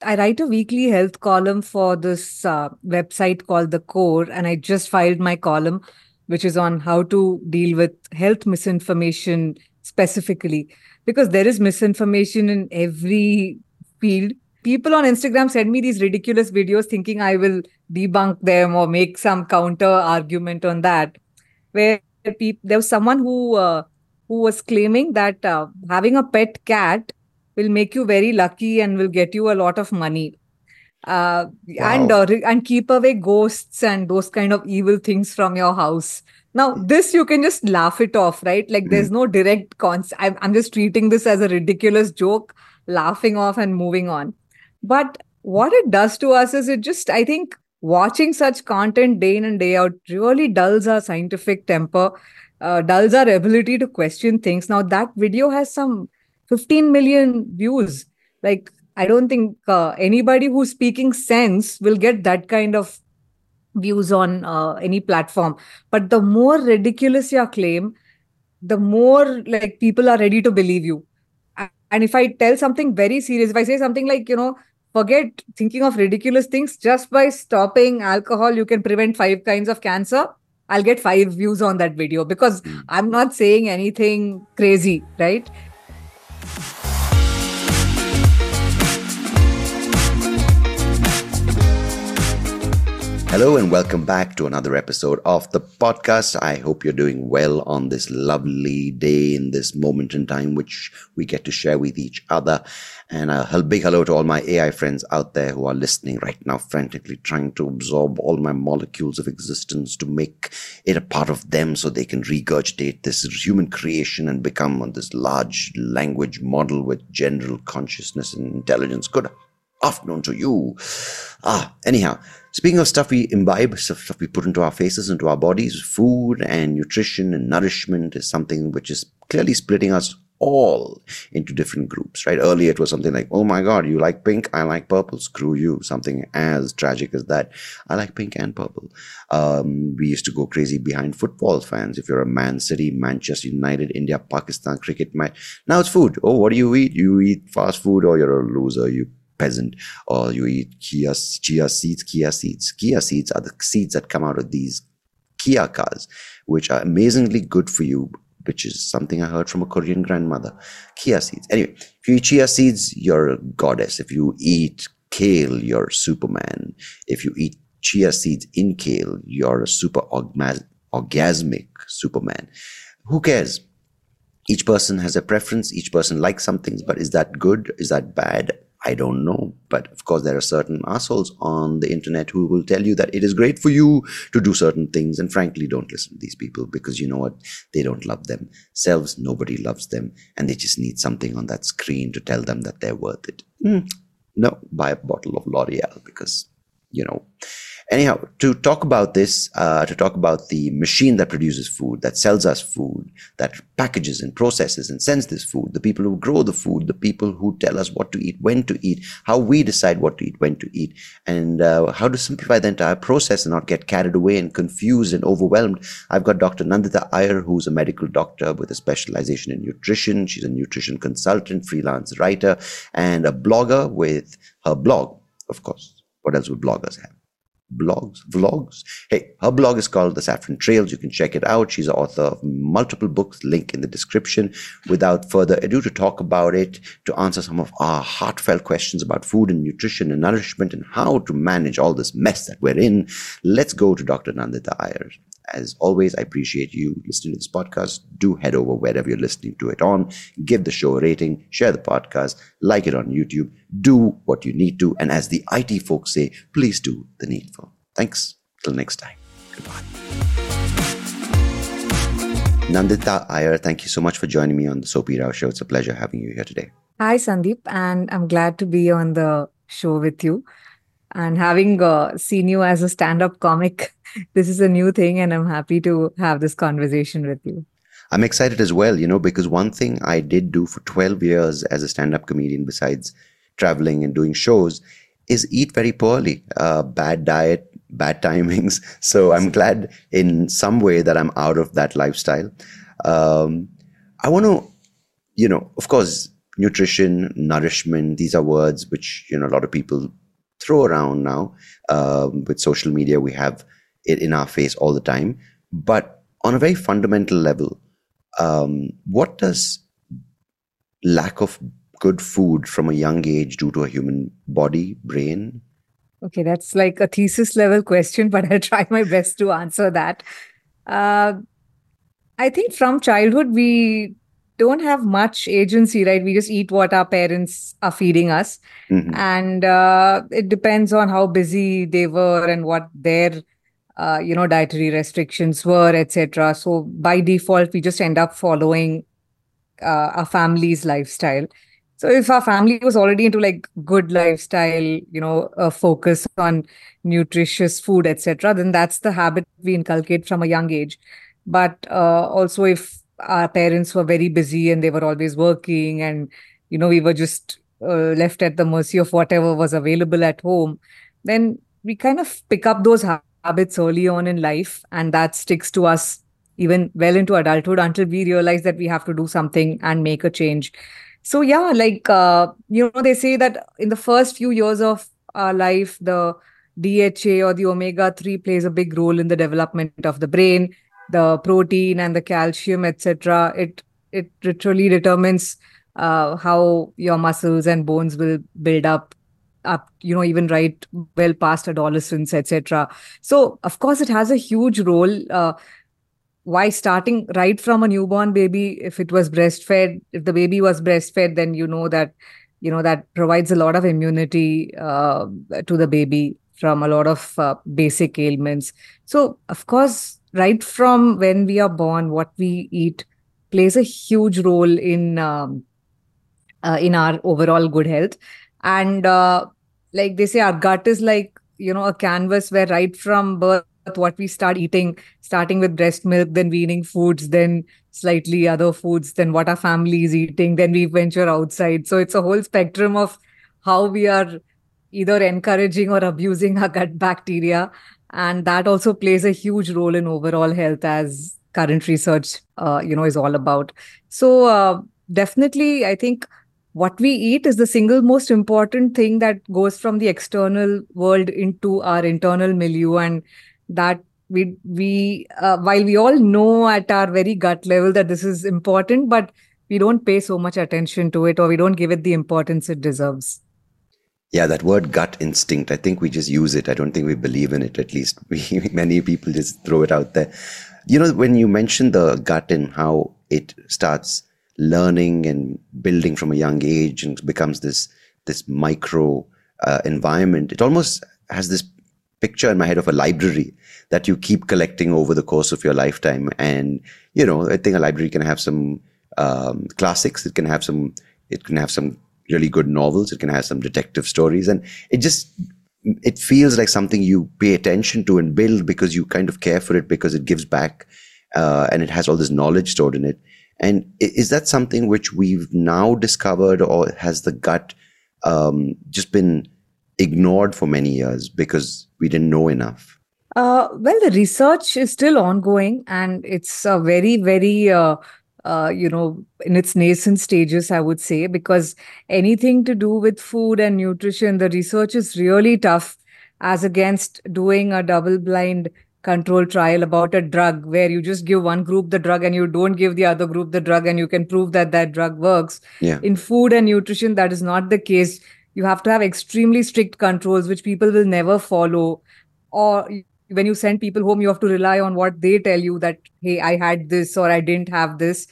I write a weekly health column for this website called The Core, and I just filed my column, which is on how to deal with health misinformation specifically, because there is misinformation in every field. People on Instagram send me these ridiculous videos thinking I will debunk them or make some counter argument on that. Where there was someone who was claiming that having a pet cat will make you very lucky and will get you a lot of money, Wow. and keep away ghosts and those kind of evil things from your house. Now, this you can just laugh it off, right? Like Mm. there's no direct cons. I'm just treating this as a ridiculous joke, laughing off and moving on. But what it does to us is it just, I think, watching such content day in and day out really dulls our scientific temper, dulls our ability to question things. Now, that video has some 15 million views. Like, I don't think anybody who's speaking sense will get that kind of views on any platform. But the more ridiculous your claim, the more like people are ready to believe you. And if I tell something very serious, if I say something like, forget thinking of ridiculous things, just by stopping alcohol, you can prevent 5 kinds of cancer. I'll get 5 views on that video because Mm. I'm not saying anything crazy, right? Hello and welcome back to another episode of the podcast. I hope you're doing well on this lovely day, in this moment in time, which we get to share with each other. And a big hello to all my AI friends out there who are listening right now, frantically trying to absorb all my molecules of existence to make it a part of them so they can regurgitate this human creation and become this large language model with general consciousness and intelligence. Good afternoon to you. Anyhow, speaking of stuff we imbibe, stuff we put into our faces, into our bodies, food and nutrition and nourishment is something which is clearly splitting us all into different groups, right? Earlier it was something like, oh my God, you like pink, I like purple, screw you. Something as tragic as that. I like pink and purple. We used to go crazy behind football fans. If you're a Man City, Manchester United, India, Pakistan cricket match. Now it's food. Oh, what do you eat? You eat fast food or you're a loser, you peasant, or you eat chia seeds. Chia seeds are the seeds that come out of these Kia cars, which are amazingly good for you, which is something I heard from a Korean grandmother. Chia seeds. Anyway, if you eat chia seeds, you're a goddess. If you eat kale, you're Superman. If you eat chia seeds in kale, you're a super orgasmic Superman. Who cares? Each person has a preference. Each person likes some things, but is that good? Is that bad? I don't know. But of course, there are certain assholes on the internet who will tell you that it is great for you to do certain things. And frankly, don't listen to these people because you know what? They don't love themselves. Nobody loves them. And they just need something on that screen to tell them that they're worth it. No, buy a bottle of L'Oreal because, Anyhow, to talk about this, to talk about the machine that produces food, that sells us food, that packages and processes and sends this food, the people who grow the food, the people who tell us what to eat, when to eat, how we decide what to eat, when to eat, and how to simplify the entire process and not get carried away and confused and overwhelmed. I've got Dr. Nandita Iyer, who's a medical doctor with a specialization in nutrition. She's a nutrition consultant, freelance writer, and a blogger with her blog, of course. What else would bloggers have? Vlogs. Hey, her blog is called The Saffron Trails. You can check it out. She's the author of multiple books, link in the description. Without further ado, to talk about it, to answer some of our heartfelt questions about food and nutrition and nourishment and how to manage all this mess that we're in, let's go to Dr. Nandita Iyer. As always, I appreciate you listening to this podcast. Do head over wherever you're listening to it on. Give the show a rating, share the podcast, like it on YouTube. Do what you need to. And as the IT folks say, please do the needful. Thanks. Till next time. Goodbye. Nandita Iyer, thank you so much for joining me on the Soapy Rao Show. It's a pleasure having you here today. Hi, Sandeep, and I'm glad to be on the show with you. And having seen you as a stand up comic, this is a new thing, and I'm happy to have this conversation with you. I'm excited as well, because one thing I did do for 12 years as a stand up comedian, besides traveling and doing shows, is eat very poorly. Bad diet, bad timings. So I'm glad in some way that I'm out of that lifestyle. I want to, of course, nutrition, nourishment, these are words which, a lot of people throw around now. With social media, we have it in our face all the time. But on a very fundamental level, what does lack of good food from a young age do to a human body, brain? Okay, that's like a thesis level question, but I'll try my best to answer that. Uh, I think from childhood, we don't have much agency, right? We just eat what our parents are feeding us. Mhm. And it depends on how busy they were and what their, dietary restrictions were, etc. So by default, we just end up following our family's lifestyle. So if our family was already into like good lifestyle, a focus on nutritious food, etc., then that's the habit we inculcate from a young age. But also, if our parents were very busy and they were always working, and we were just left at the mercy of whatever was available at home, then we kind of pick up those habits early on in life, and that sticks to us even well into adulthood until we realize that we have to do something and make a change. So yeah, like they say that in the first few years of our life, the DHA or the omega-3 plays a big role in the development of the brain, the protein and the calcium, etc. It literally determines how your muscles and bones will build up, even right well past adolescence, etc. So of course it has a huge role. Why starting right from a newborn baby, if it was breastfed, if the baby was breastfed, then that provides a lot of immunity to the baby from a lot of basic ailments. So of course, right from when we are born, what we eat plays a huge role in our overall good health. And like they say, our gut is like, a canvas where right from birth, what we start eating, starting with breast milk, then weaning foods, then slightly other foods, then what our family is eating, then we venture outside. So it's a whole spectrum of how we are either encouraging or abusing our gut bacteria. And that also plays a huge role in overall health, as current research, is all about. So definitely, I think what we eat is the single most important thing that goes from the external world into our internal milieu, and that we while we all know at our very gut level that this is important, but we don't pay so much attention to it, or we don't give it the importance it deserves. Yeah, that word gut instinct, I think we just use it. I don't think we believe in it. At least many people just throw it out there. When you mentioned the gut and how it starts learning and building from a young age and becomes this micro environment, it almost has this picture in my head of a library that you keep collecting over the course of your lifetime. And I think a library can have some classics. It can have some really good novels. It can have some detective stories, and it feels like something you pay attention to and build because you kind of care for it, because it gives back, and it has all this knowledge stored in it. And is that something which we've now discovered, or has the gut just been ignored for many years because we didn't know enough? Well, the research is still ongoing, and it's very, very, in its nascent stages, I would say, because anything to do with food and nutrition, the research is really tough as against doing a double-blind control trial about a drug where you just give one group the drug and you don't give the other group the drug, and you can prove that that drug works. Yeah. In food and nutrition, that is not the case. You have to have extremely strict controls, which people will never follow. Or when you send people home, you have to rely on what they tell you, that, hey, I had this or I didn't have this.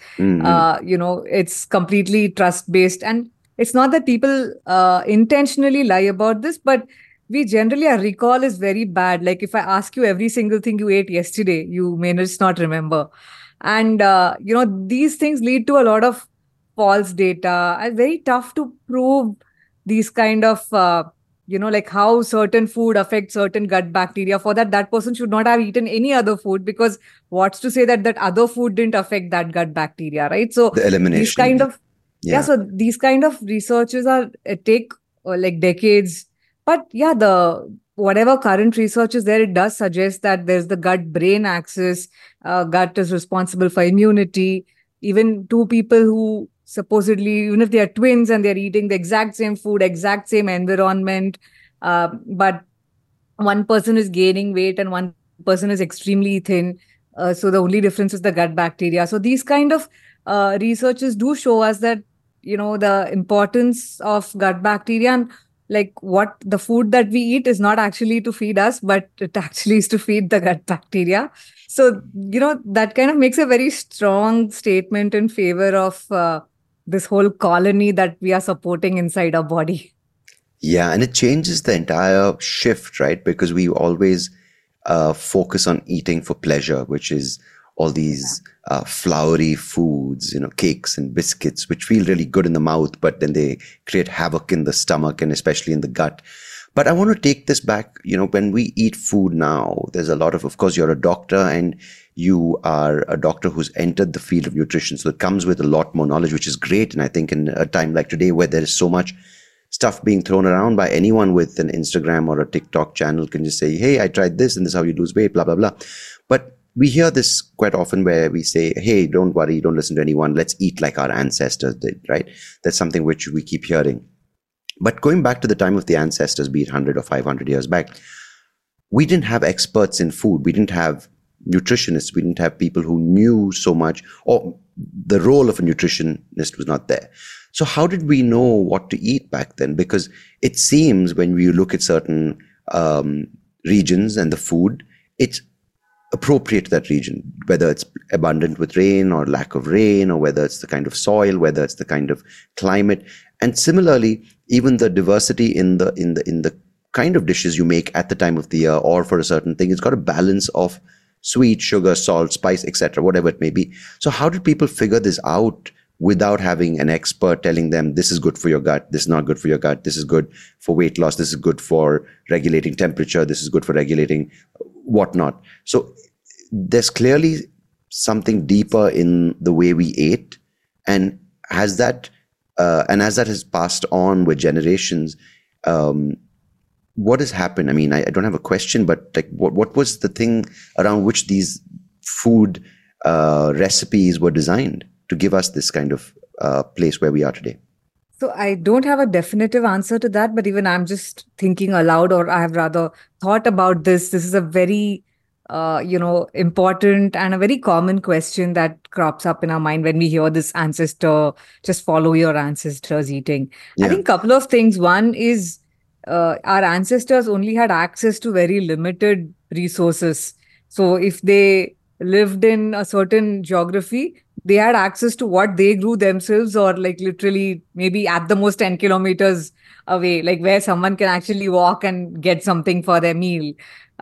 It's completely trust based. And it's not that people intentionally lie about this, but we generally, our recall is very bad. Like if I ask you every single thing you ate yesterday, you may just not remember. And, these things lead to a lot of false data. And very tough to prove these kind of, like how certain food affects certain gut bacteria. For that person should not have eaten any other food, because what's to say that that other food didn't affect that gut bacteria, right? So The elimination. these kind of, Yeah. so these kind of researches are take like decades. But yeah, the whatever current research is there, it does suggest that there's the gut-brain axis. Gut is responsible for immunity. Even two people who supposedly, even if they are twins and they're eating the exact same food, exact same environment, but one person is gaining weight and one person is extremely thin. So the only difference is the gut bacteria. So these kind of researches do show us that, the importance of gut bacteria, and like what the food that we eat is not actually to feed us, but it actually is to feed the gut bacteria. So, that kind of makes a very strong statement in favor of this whole colony that we are supporting inside our body. Yeah, and it changes the entire shift, right? Because we always focus on eating for pleasure, which is all these floury foods, cakes and biscuits, which feel really good in the mouth, but then they create havoc in the stomach and especially in the gut. But I want to take this back. When we eat food now, there's a lot of course, you're a doctor and you are a doctor who's entered the field of nutrition. So it comes with a lot more knowledge, which is great. And I think in a time like today where there is so much stuff being thrown around by anyone with an Instagram or a TikTok channel can just say, hey, I tried this and this is how you lose weight, blah, blah, blah. But we hear this quite often where we say, hey, don't worry, don't listen to anyone. Let's eat like our ancestors did, right? That's something which we keep hearing. But going back to the time of the ancestors, be it 100 or 500 years back, we didn't have experts in food. We didn't have nutritionists. We didn't have people who knew so much, or the role of a nutritionist was not there. So how did we know what to eat back then? Because it seems when we look at certain regions and the food, it's appropriate to that region, whether it's abundant with rain or lack of rain, or whether it's the kind of soil, whether it's the kind of climate. And similarly, even the diversity in the kind of dishes you make at the time of the year or for a certain thing, it's got a balance of sweet, sugar, salt, spice, etc., whatever it may be. So how did people figure this out without having an expert telling them this is good for your gut, this is not good for your gut, this is good for weight loss, this is good for regulating temperature, this is good for regulating whatnot? So there's clearly something deeper in the way we ate, and as that has passed on with generations, what has happened? I mean, I don't have a question, but like, what was the thing around which these food recipes were designed to give us this kind of place where we are today? So I don't have a definitive answer to that, but even I'm just thinking aloud, or I have rather thought about this. This is a very, important and a very common question that crops up in our mind when we hear this ancestor, just follow your ancestors eating. I think a couple of things. One is our ancestors only had access to very limited resources. So if they lived in a certain geography, they had access to what they grew themselves, or like literally maybe at the most 10 kilometers away, like where someone can actually walk and get something for their meal,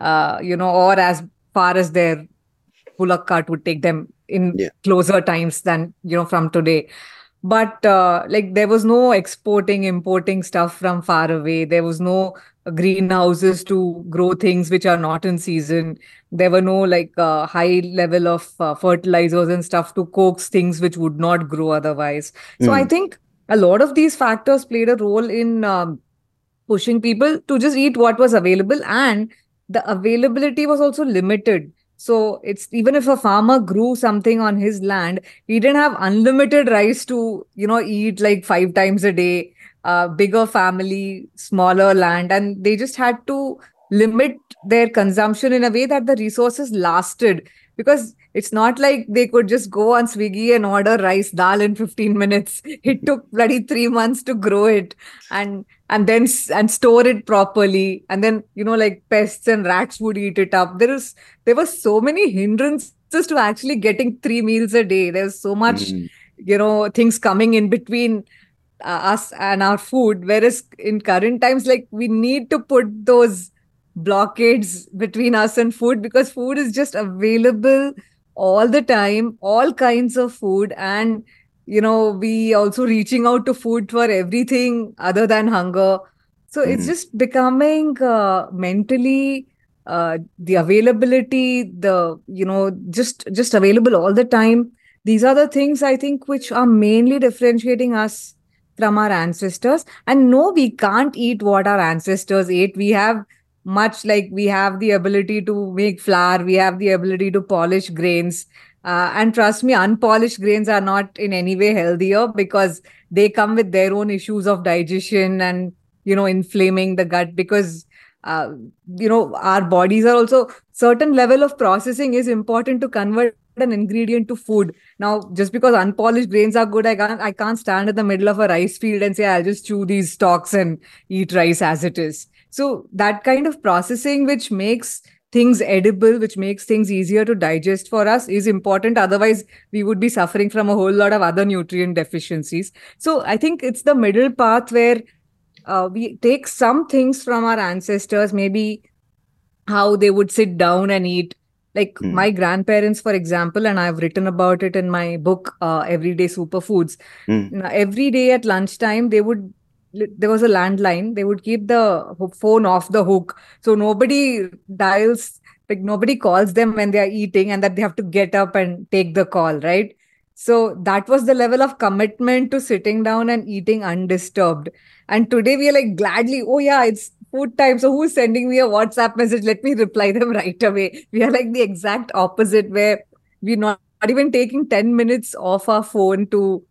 or as far as their bullock cart would take them in closer times than, from today. But like there was no exporting, importing stuff from far away. There was no greenhouses to grow things which are not in season. There were no like high level of fertilizers and stuff to coax things which would not grow otherwise. So I think a lot of these factors played a role in pushing people to just eat what was available, and the availability was also limited. So it's even if a farmer grew something on his land, he didn't have unlimited rice to, eat like 5 times a day, bigger family, smaller land, and they just had to limit their consumption in a way that the resources lasted. Because it's not like they could just go on Swiggy and order rice dal in 15 minutes. It took bloody 3 months to grow it and then store it properly. And then, like pests and rats would eat it up. There were so many hindrances to actually getting 3 meals a day. There's so much, things coming in between us and our food. Whereas in current times, like we need to put those blockades between us and food, because food is just available all the time, all kinds of food. And, we also reaching out to food for everything other than hunger. So it's just becoming mentally the availability, just available all the time. These are the things I think which are mainly differentiating us from our ancestors. And no, we can't eat what our ancestors ate. We have much, like we have the ability to make flour, we have the ability to polish grains, And trust me, unpolished grains are not in any way healthier because they come with their own issues of digestion and, inflaming the gut because, uh, our bodies are also certain level of processing is important to convert an ingredient to food. Now, just because unpolished grains are good, I can't stand in the middle of a rice field and say, I'll just chew these stalks and eat rice as it is. So that kind of processing, which makes things edible, which makes things easier to digest for us, is important. Otherwise, we would be suffering from a whole lot of other nutrient deficiencies. So I think it's the middle path where we take some things from our ancestors, maybe how they would sit down and eat. Like Mm, my grandparents, for example, and I've written about it in my book, Everyday Superfoods. mm, Every day at lunchtime, there was a landline. They would keep the phone off the hook. So nobody dials, like nobody calls them when they are eating and that they have to get up and take the call, right? So that was the level of commitment to sitting down and eating undisturbed. And today we are like gladly, oh yeah, it's food time. So who's sending me a WhatsApp message? Let me reply them right away. We are like the exact opposite where we're not even taking 10 minutes off our phone to,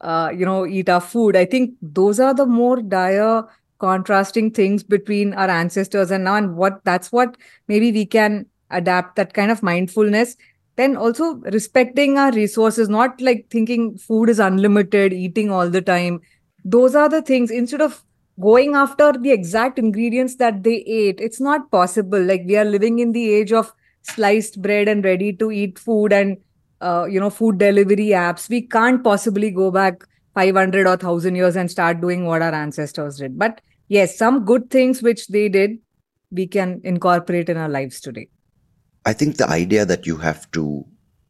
eat our food. I think those are the more dire contrasting things between our ancestors and now, and that's what maybe we can adapt, that kind of mindfulness. Then also respecting our resources, not like thinking food is unlimited, eating all the time. Those are the things. Instead of going after the exact ingredients that they ate, it's not possible. Like we are living in the age of sliced bread and ready to eat food and food delivery apps. We can't possibly go back 500 or 1000 years and start doing what our ancestors did. But yes, some good things which they did, we can incorporate in our lives today. I think the idea that you have to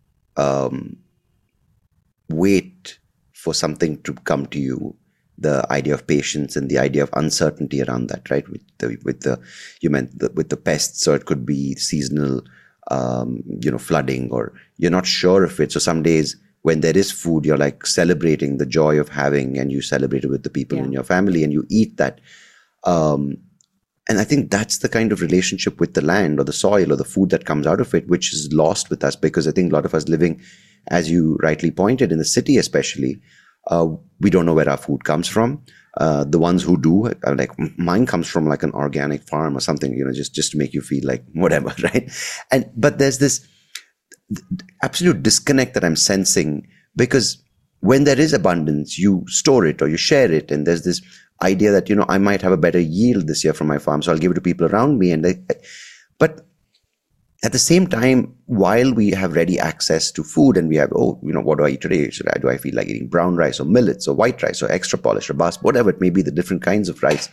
um, wait for something to come to you, the idea of patience and the idea of uncertainty around that, right? With the pests, so it could be seasonal, flooding, or you're not sure of it. So some days when there is food, you're like celebrating the joy of having, and you celebrate it with the people in Yeah. your family, and you eat that. Um, and I think that's the kind of relationship with the land or the soil or the food that comes out of it, which is lost with us, because I think a lot of us living, as you rightly pointed, in the city especially, we don't know where our food comes from. The ones who do are like, mine comes from like an organic farm or something, just to make you feel like whatever, right? But there's this absolute disconnect that I'm sensing, because when there is abundance, you store it or you share it, and there's this idea that I might have a better yield this year from my farm, so I'll give it to people around me. But at the same time, while we have ready access to food, and we have, what do I eat today? Do I feel like eating brown rice or millets or white rice or extra polished or basmati, whatever it may be, the different kinds of rice.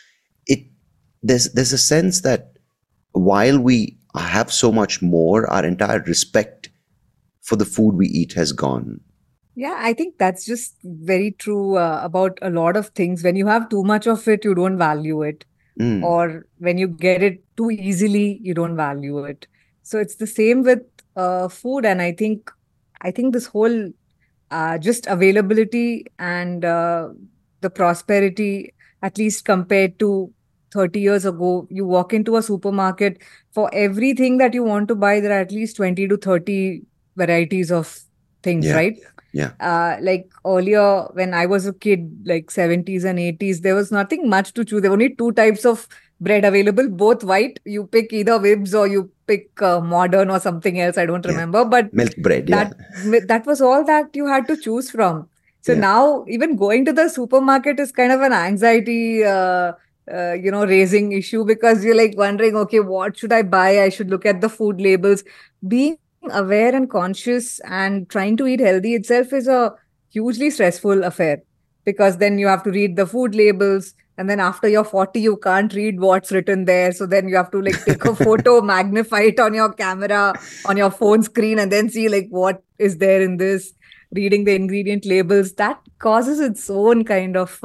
There's a sense that while we have so much more, our entire respect for the food we eat has gone. Yeah, I think that's just very true about a lot of things. When you have too much of it, you don't value it. Mm, Or when you get it too easily, you don't value it. So it's the same with food. And I think this whole just availability and the prosperity, at least compared to 30 years ago, you walk into a supermarket, for everything that you want to buy, there are at least 20 to 30 varieties of things, yeah, right? yeah, Like earlier when I was a kid, like 70s and 80s, there was nothing much to choose. There were only two types of bread available, both white. You pick either Wibs or you pick modern or something else. I don't yeah. remember, but Milk bread, yeah, that was all that you had to choose from. So yeah. now even going to the supermarket is kind of an anxiety, raising issue, because you're like wondering, okay, what should I buy? I should look at the food labels. Being aware and conscious and trying to eat healthy itself is a hugely stressful affair, because then you have to read the food labels, and then after you're 40 you can't read what's written there, so then you have to like take a photo, magnify it on your camera, on your phone screen, and then see like what is there in this. Reading the ingredient labels, that causes its own kind of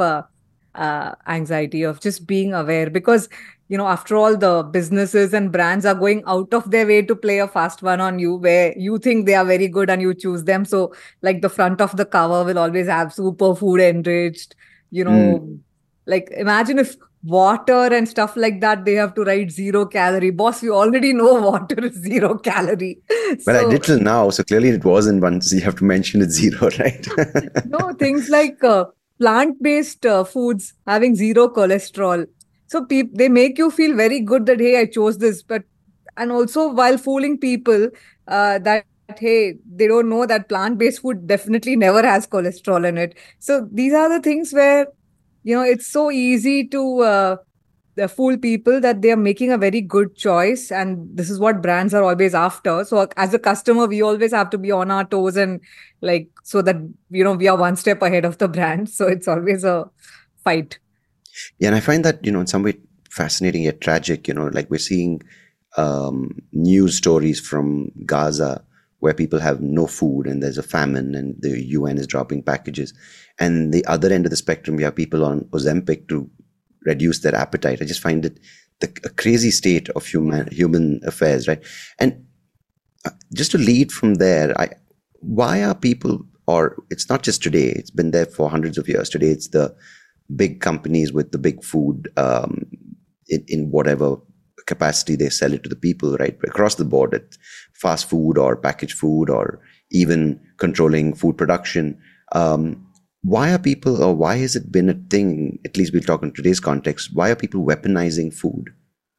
anxiety of just being aware, because after all, the businesses and brands are going out of their way to play a fast one on you, where you think they are very good and you choose them. So like the front of the cover will always have superfood enriched, you Mm, know like imagine if water and stuff like that, they have to write 0 calorie. Boss, we already know water is 0 calorie. Well, I did So, till now, so clearly it wasn't once you have to mention it's zero, right? no, things like plant-based foods having 0 cholesterol. So they make you feel very good that, hey, I chose this. But, and also while fooling people, that, hey, they don't know that plant-based food definitely never has cholesterol in it. So these are the things where, it's so easy to fool people that they are making a very good choice. And this is what brands are always after. So as a customer, we always have to be on our toes and like, so that, we are one step ahead of the brand. So it's always a fight. Yeah, and I find that, in some way fascinating yet tragic, like we're seeing news stories from Gaza where people have no food and there's a famine and the UN is dropping packages. And the other end of the spectrum, you have people on Ozempic to reduce their appetite. I just find it a crazy state of human affairs, right? And just to lead from there, why are people, or it's not just today, it's been there for hundreds of years. Today, it's the big companies with the big food in whatever capacity they sell it to the people, right? Across the board, it's fast food or packaged food or even controlling food production. Why are people, or why has it been a thing, at least we'll talk in today's context, why are people weaponizing food?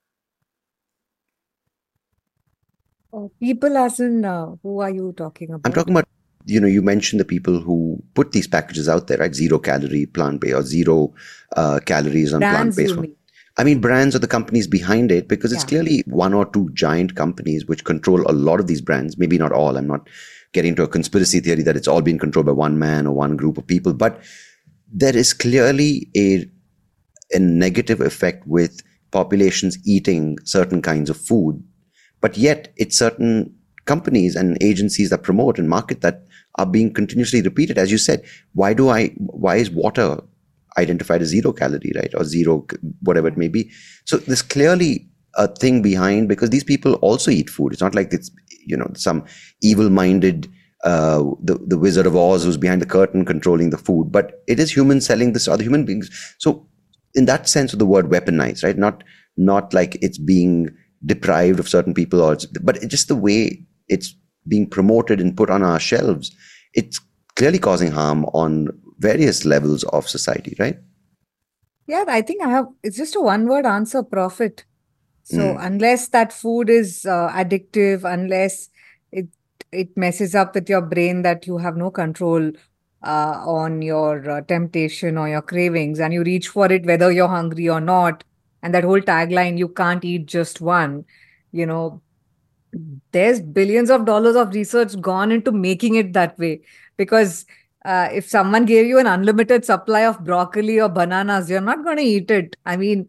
People as in, who are you talking I'm about? talking about, you mentioned the people who put these packages out there, right? 0 calorie plant-based or zero calories on Brands, plant-based you food. mean? I mean, brands or the companies behind it, because it's Yeah. clearly one or two giant companies which control a lot of these brands. Maybe not all. I'm not getting into a conspiracy theory that it's all being controlled by one man or one group of people, but there is clearly a negative effect with populations eating certain kinds of food, but yet it's certain companies and agencies that promote and market that are being continuously repeated. As you said, why is water identified as 0 calorie, right? Or zero, whatever it may be. So there's clearly a thing behind, because these people also eat food. It's not like it's, some evil-minded, the Wizard of Oz who's behind the curtain controlling the food, but it is humans selling this to other human beings. So in that sense of the word, weaponized, right? Not like it's being deprived of certain people, but it's just the way it's being promoted and put on our shelves. It's clearly causing harm on various levels of society, right? Yeah, I think it's just a one-word answer, profit. So unless that food is addictive, unless it it messes up with your brain that you have no control on your temptation or your cravings, and you reach for it whether you're hungry or not, and that whole tagline, you can't eat just one, you know, there's billions of dollars of research gone into making it that way. Because if someone gave you an unlimited supply of broccoli or bananas, you're not going to eat it. I mean,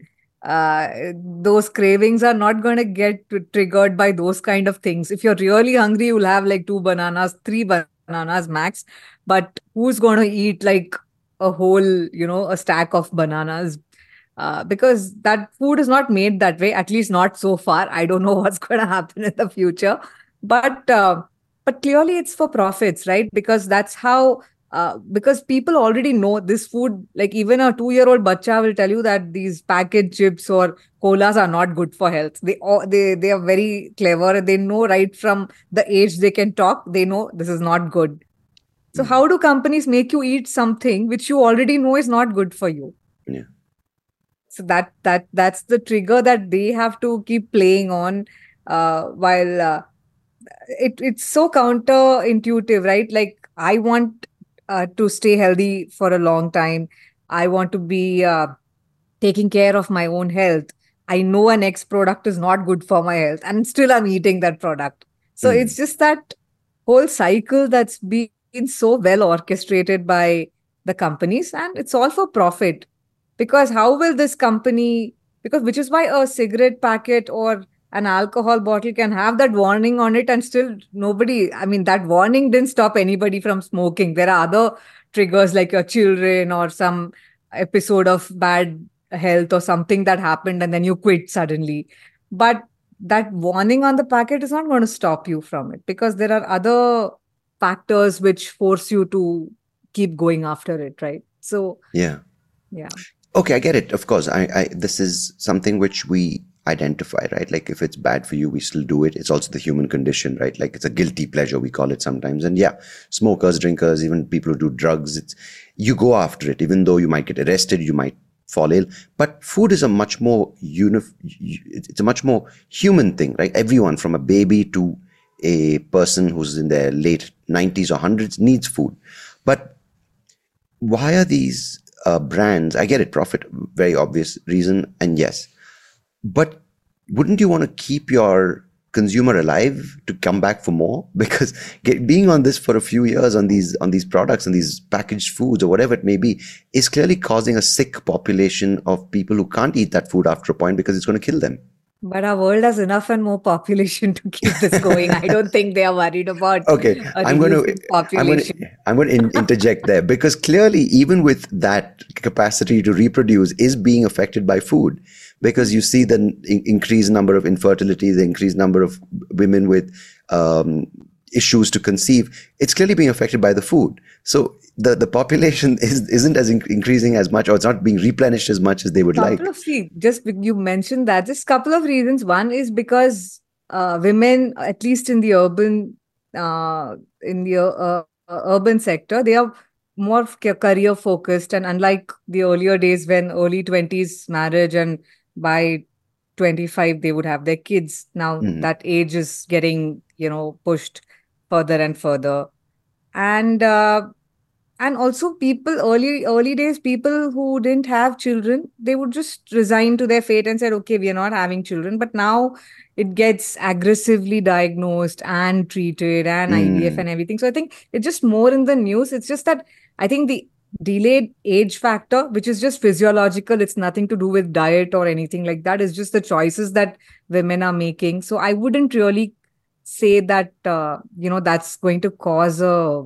those cravings are not going to get triggered by those kind of things. If you're really hungry, you'll have like 2 bananas, 3 bananas max. But who's going to eat like a whole, a stack of bananas? Because that food is not made that way, at least not so far. I don't know what's going to happen in the future, but clearly it's for profits, right? Because that's how. Because people already know this food, like even a 2-year-old bacha will tell you that these packaged chips or colas are not good for health. They are very clever. They know right from the age they can talk. They know this is not good. So how do companies make you eat something which you already know is not good for you? Yeah. So that's the trigger that they have to keep playing on, while it's so counterintuitive, right? Like I want to stay healthy for a long time. I want to be taking care of my own health. I know an X product is not good for my health, and still I'm eating that product. So it's just that whole cycle that's been so well orchestrated by the companies, and it's all for profit. Because how will this company, because which is why a cigarette packet or an alcohol bottle can have that warning on it, and still nobody, I mean, that warning didn't stop anybody from smoking. There are other triggers like your children or some episode of bad health or something that happened and then you quit suddenly. But that warning on the packet is not going to stop you from it, because there are other factors which force you to keep going after it, right? So Yeah. yeah. Okay, I get it. Of course, this is something which we identify, right? Like if it's bad for you, we still do it. It's also the human condition, right? Like it's a guilty pleasure, we call it sometimes. And yeah, smokers, drinkers, even people who do drugs, you go after it, even though you might get arrested, you might fall ill. But food is a much more it's a much more human thing, right? Everyone from a baby to a person who's in their late 90s or hundreds needs food. But why are these brands? I get it, profit, very obvious reason, and yes, but wouldn't you want to keep your consumer alive to come back for more? Because being on this for a few years on these products and these packaged foods or whatever it may be is clearly causing a sick population of people who can't eat that food after a point because it's going to kill them. But our world has enough and more population to keep this going. I don't think they are worried about I'm going to interject there, because clearly even with that capacity to reproduce is being affected by food, because you see the increased number of infertility, the increased number of women with issues to conceive. It's clearly being affected by the food. So the population isn't as increasing as much, or it's not being replenished as much as they would like. Just you mentioned that, just a couple of reasons. One is because women, at least in the urban sector, they are more career focused, and unlike the earlier days when early 20s marriage and by 25 they would have their kids. Now that age is getting pushed further and further, and also people early days, people who didn't have children, they would just resign to their fate and said, okay, we are not having children. But now it gets aggressively diagnosed and treated, and IVF and everything. So I think it's just more in the news. It's just that I think the delayed age factor, which is just physiological, it's nothing to do with diet or anything like that. It's just the choices that women are making. So I wouldn't really say that that's going to cause a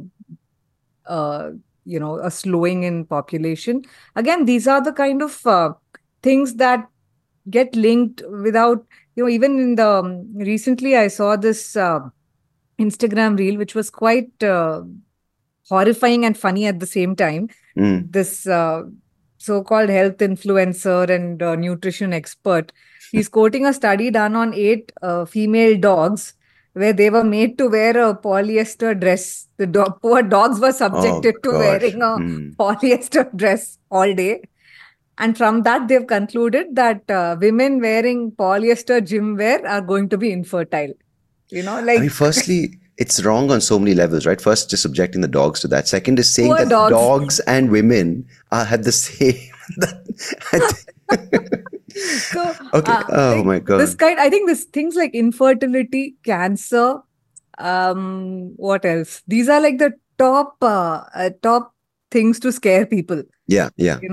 slowing in population. Again, these are the kind of things that get linked without, even in the recently I saw this Instagram reel, which was quite horrifying and funny at the same time. This so-called health influencer and nutrition expert, he's quoting a study done on 8 female dogs, where they were made to wear a polyester dress. The poor dogs were subjected to wearing a polyester dress all day. And from that, they've concluded that women wearing polyester gym wear are going to be infertile. Firstly, it's wrong on so many levels, right? First, just subjecting the dogs to that. Second is saying that dogs and women have the same... So, oh my God. I think this things like infertility, cancer, what else? These are like the top things to scare people. Yeah.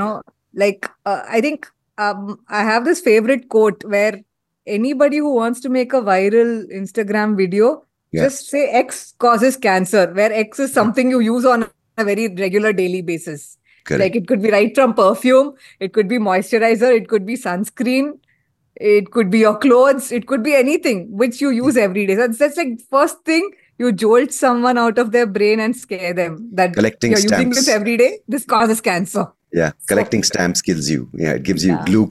I think I have this favorite quote where anybody who wants to make a viral Instagram video, just say X causes cancer, where X is something you use on a very regular daily basis. Correct. Like it could be right from perfume, it could be moisturizer, it could be sunscreen, it could be your clothes, it could be anything which you use every day. So that's like first thing, you jolt someone out of their brain and scare them that collecting you're stamps. Using this every day, this causes cancer. Yeah, collecting stamps kills you. Yeah, it gives you glue.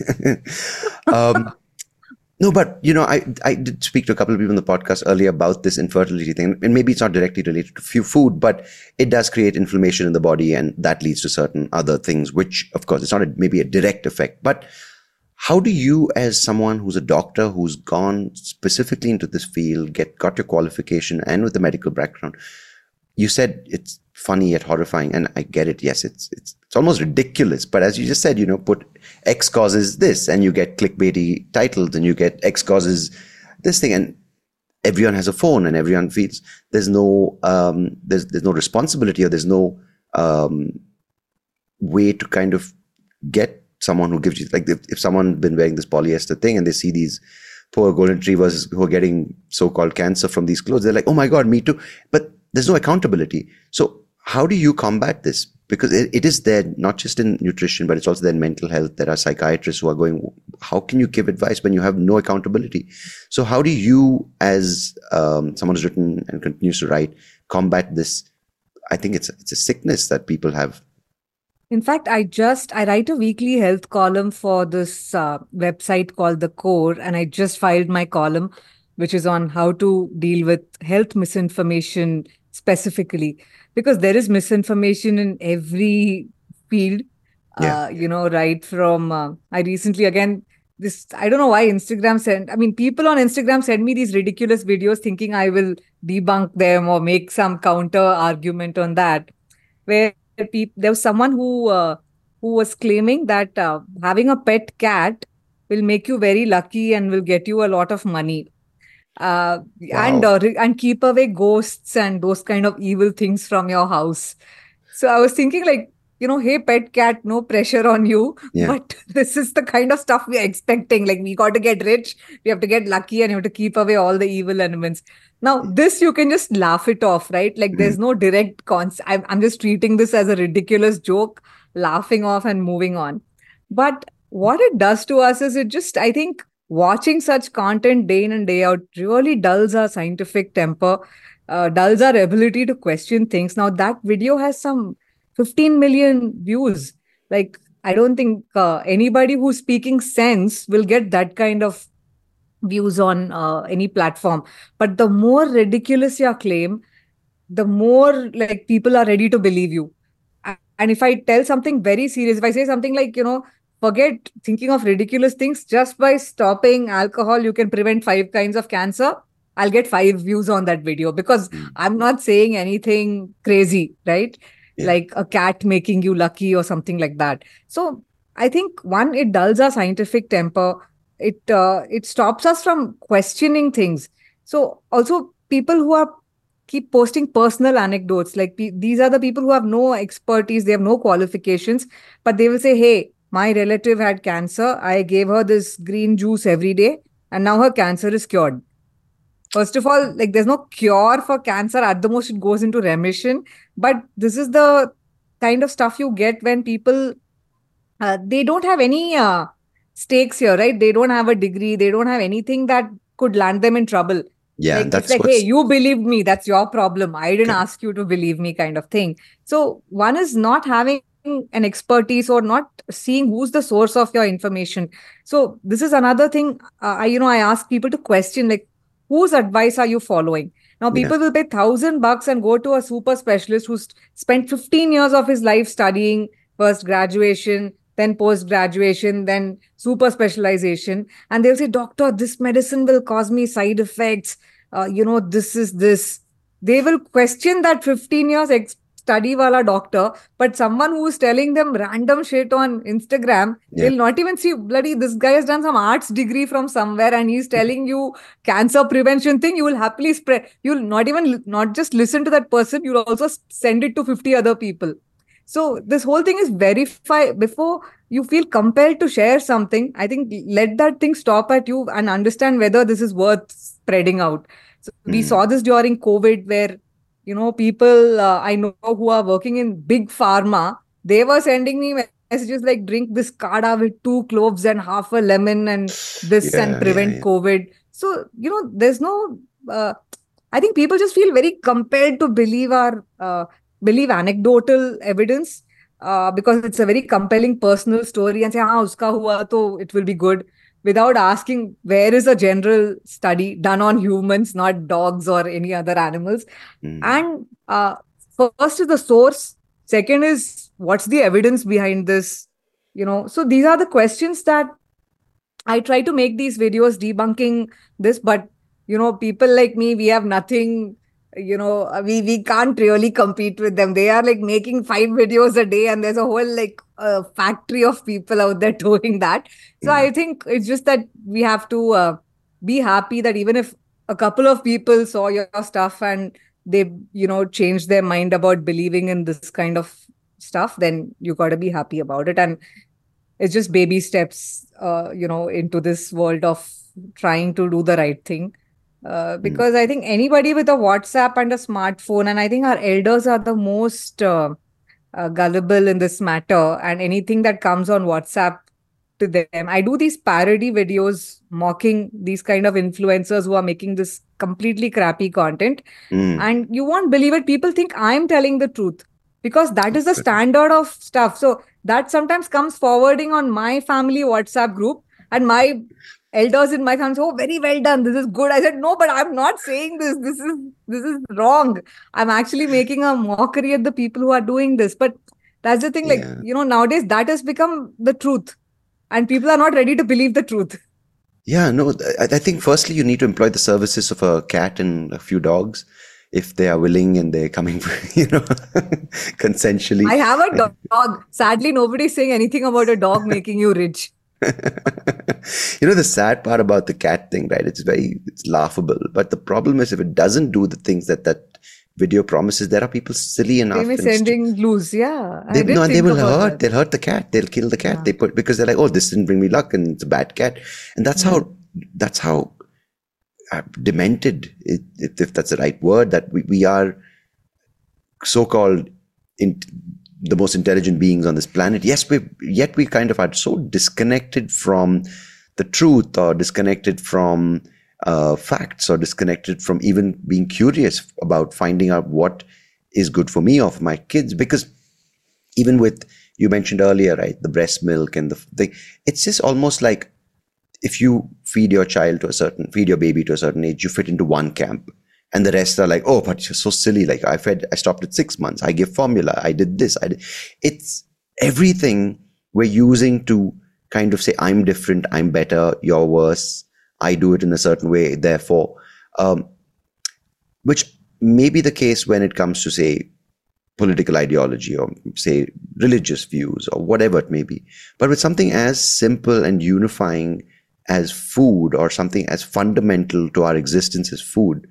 No, but I did speak to a couple of people in the podcast earlier about this infertility thing, and maybe it's not directly related to food, but it does create inflammation in the body, and that leads to certain other things, which of course it's not maybe a direct effect. But how do you, as someone who's a doctor who's gone specifically into this field, got your qualification and with the medical background? You said it's funny yet horrifying, and I get it. Yes, it's almost ridiculous. But as you just said, put X causes this, and you get clickbaity titles, and you get X causes this thing, and everyone has a phone, and everyone feels there's no there's no responsibility, or there's no way to kind of get someone who gives you, like, if someone's been wearing this polyester thing and they see these poor golden retrievers who are getting so-called cancer from these clothes, they're like, oh my God, me too. But there's no accountability. So how do you combat this? Because it is there, not just in nutrition, but it's also there in mental health. There are psychiatrists who are going, how can you give advice when you have no accountability? So how do you, as someone who's written and continues to write, combat this? I think it's a sickness that people have. In fact, I write a weekly health column for this website called The Core, and I just filed my column, which is on how to deal with health misinformation specifically, because there is misinformation in every field. Yeah. Right from I recently again this I don't know why Instagram sent. I mean, people on Instagram send me these ridiculous videos, thinking I will debunk them or make some counter argument on that, where there was someone who was claiming that having a pet cat will make you very lucky and will get you a lot of money, uh, Wow. and keep away ghosts and those kind of evil things from your house. So I was thinking, like, hey, pet cat, no pressure on you, Yeah. but this is the kind of stuff we are expecting. Like, we got to get rich, we have to get lucky, and you have to keep away all the evil elements. Now, this you can just laugh it off, right? Like, Mm. there's no direct cons. I'm just treating this as a ridiculous joke, laughing off and moving on. But what it does to us is, it just, I think, watching such content day in and day out really dulls our scientific temper, dulls our ability to question things. Now, that video has some 15 million views. Like, I don't think anybody who's speaking sense will get that kind of views on any platform. But the more ridiculous your claim, the more like people are ready to believe you. And if I tell something very serious, if I say something like, forget thinking of ridiculous things, just by stopping alcohol, you can prevent 5 kinds of cancer, I'll get 5 views on that video, because Mm. I'm not saying anything crazy, right? Yeah. Like a cat making you lucky or something like that. So I think, one, it dulls our scientific temper. It stops us from questioning things. So also, people who are keep posting personal anecdotes, like these are the people who have no expertise, they have no qualifications, but they will say, hey, my relative had cancer, I gave her this green juice every day, and now her cancer is cured. First of all, like, there's no cure for cancer. At the most, it goes into remission. But this is the kind of stuff you get when people, they don't have any stakes here, right? They don't have a degree, they don't have anything that could land them in trouble. Yeah. Like, And it's that's like, hey, what's you believed me, that's your problem, I didn't correct. ask you to believe me, kind of thing. So one is not having an expertise, or not seeing who's the source of your information. So this is another thing. I ask people to question, like, whose advice are you following? Now, Yeah. people will pay $1,000 and go to a super specialist who's spent 15 years of his life studying, first graduation, then post graduation, then super specialization. And they'll say, doctor, this medicine will cause me side effects. This is this. They will question that 15 years study wala doctor, but someone who's telling them random shit on Instagram, Yeah. they'll not even see, bloody, this guy has done some arts degree from somewhere and he's telling you cancer prevention thing. You will happily spread, you'll not even, not just listen to that person, you'll also send it to 50 other people. So this whole thing is verify before you feel compelled to share something. I think let that thing stop at you and understand whether this is worth spreading out. So we Mm. saw this during COVID, where people I know who are working in big pharma, they were sending me messages like, drink this kada with 2 cloves and half a lemon and this, and Yeah. Yeah. prevent Yeah. COVID. So there's no. I think people just feel very compelled to believe anecdotal evidence, because it's a very compelling personal story, and say, "Ah, uska hua, to it will be good," without asking where is a general study done on humans, not dogs or any other animals. Mm. And first is the source. Second is, what's the evidence behind this? So these are the questions that I try to make these videos debunking this, but people like me, we have nothing. We can't really compete with them. They are like making 5 videos a day, and there's a whole like factory of people out there doing that. So Mm. I think it's just that we have to be happy that even if a couple of people saw your stuff and they changed their mind about believing in this kind of stuff, then you got to be happy about it. And it's just baby steps, into this world of trying to do the right thing. Mm. Because I think anybody with a WhatsApp and a smartphone, and I think our elders are the most gullible in this matter, and anything that comes on WhatsApp to them. I do these parody videos mocking these kind of influencers who are making this completely crappy content. Mm. And you won't believe it. People think I'm telling the truth. because that is the Good. standard of stuff. So that sometimes comes forwarding on my family WhatsApp group, and my elders in my family say, "Oh, very well done. This is good." I said, "No, but I'm not saying this. This is wrong. I'm actually making a mockery at the people who are doing this." But that's the thing, like, Yeah. nowadays that has become the truth, and people are not ready to believe the truth. Yeah, no, I think firstly you need to employ the services of a cat and a few dogs if they are willing and they're coming, consensually. I have a dog. Sadly, nobody's saying anything about a dog making you rich. The sad part about the cat thing, right? It's laughable. But the problem is if it doesn't do the things that video promises, there are people silly They enough may sending loose. Yeah, I no, did and they think will about that. they'll hurt the cat. They'll kill the cat. Yeah. They put, because they're like, oh, this didn't bring me luck and it's a bad cat. And that's how demented, if that's the right word, that we are so-called in the most intelligent beings on this planet. Yes, yet we kind of are so disconnected from the truth, or disconnected from facts, or disconnected from even being curious about finding out what is good for me or for my kids. Because even with, you mentioned earlier, right, the breast milk and it's just almost like if you feed your baby to a certain age, you fit into one camp. And the rest are like, oh, but you're so silly. Like I stopped at 6 months. I give formula. I did this. It's everything we're using to kind of say, I'm different. I'm better. You're worse. I do it in a certain way. Therefore, which may be the case when it comes to, say, political ideology, or say religious views, or whatever it may be. But with something as simple and unifying as food, or something as fundamental to our existence as food,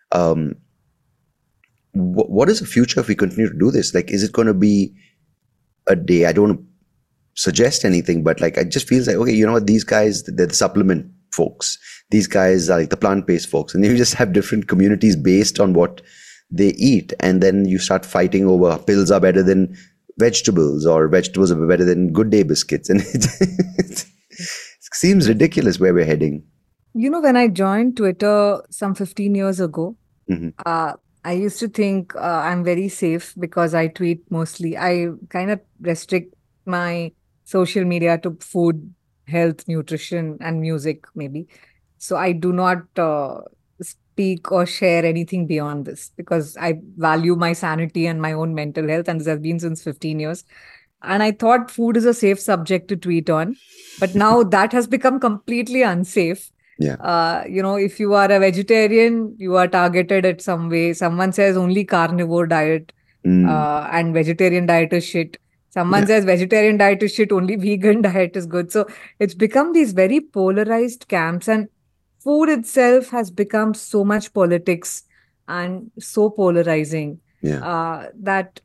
what is the future if we continue to do this? Like, is it going to be a day? I don't want to suggest anything, but like, it just feels like, okay, you know what, these guys, they're the supplement folks. These guys are like the plant-based folks, and you just have different communities based on what they eat. And then you start fighting over pills are better than vegetables, or vegetables are better than Good Day biscuits. And it seems ridiculous where we're heading. When I joined Twitter some 15 years ago, Mm-hmm. I used to think I'm very safe because I tweet mostly. I kind of restrict my social media to food, health, nutrition, and music, maybe. So I do not speak or share anything beyond this because I value my sanity and my own mental health. And this has been since 15 years. And I thought food is a safe subject to tweet on. But now that has become completely unsafe. Yeah. If you are a vegetarian, you are targeted at some way. Someone says only carnivore diet and vegetarian diet is shit. Someone Yeah. says vegetarian diet is shit, only vegan diet is good. So it's become these very polarized camps, and food itself has become so much politics and so polarizing Yeah. that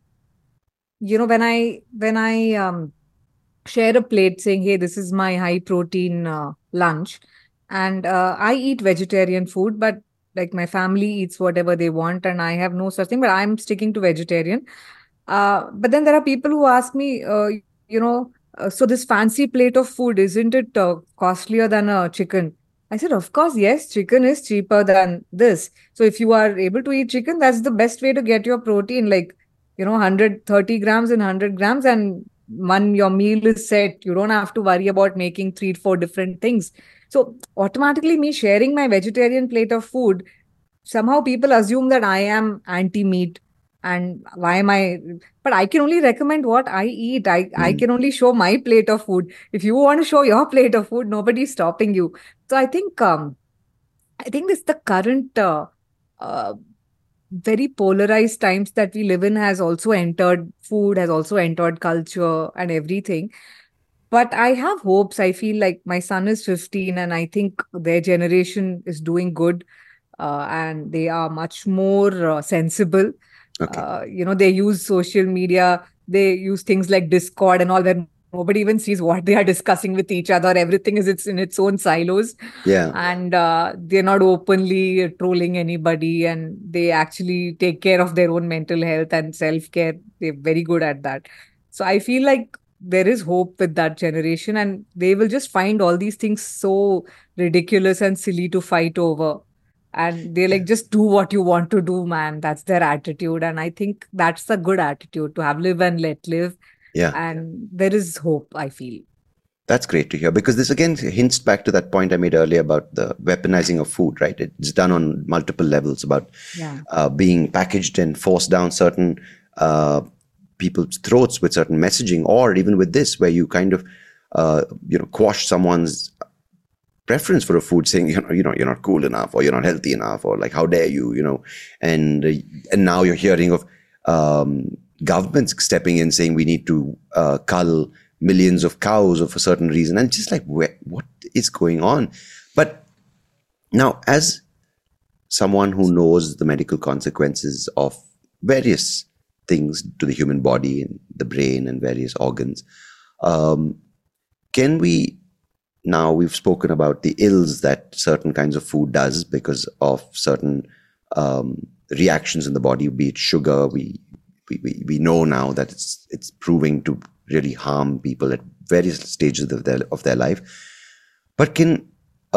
when I share a plate saying, "Hey, this is my high protein lunch," and I eat vegetarian food, but like my family eats whatever they want, and I have no such thing, but I'm sticking to vegetarian. But then there are people who ask me, so this fancy plate of food, isn't it costlier than a chicken? I said, of course, yes, chicken is cheaper than this. So if you are able to eat chicken, that's the best way to get your protein, like, 130 grams and 100 grams, and your meal is set. You don't have to worry about making 3, 4 different things. So automatically, me sharing my vegetarian plate of food, somehow people assume that I am anti-meat. And why am I? But I can only recommend what I eat. I can only show my plate of food. If you want to show your plate of food, nobody's stopping you. So I think this the current uh, very polarized times that we live in has also entered food, has also entered culture and everything. But I have hopes. I feel like my son is 15, and I think their generation is doing good, and they are much more sensible. Okay. They use social media, they use things like Discord and all that. Nobody even sees what they are discussing with each other. Everything is it's in its own silos, Yeah. and they're not openly trolling anybody, and they actually take care of their own mental health and self care. They're very good at that. So I feel like there is hope with that generation, and they will just find all these things so ridiculous and silly to fight over. And they're like, just do what you want to do, man. That's their attitude. And I think that's a good attitude to have, live and let live. Yeah. And there is hope, I feel. That's great to hear, because this again hints back to that point I made earlier about the weaponizing of food, right? It's done on multiple levels, about Yeah. being packaged and forced down certain people's throats with certain messaging, or even with this, where you kind of quash someone's preference for a food, saying you're not cool enough, or you're not healthy enough, or like, how dare you, and now you're hearing of governments stepping in saying we need to cull millions of cows of a certain reason, and just like, what is going on? But now, as someone who knows the medical consequences of various things to the human body and the brain and various organs, can we, now we've spoken about the ills that certain kinds of food does because of certain reactions in the body, be it sugar. We know now that it's proving to really harm people at various stages of their life. But can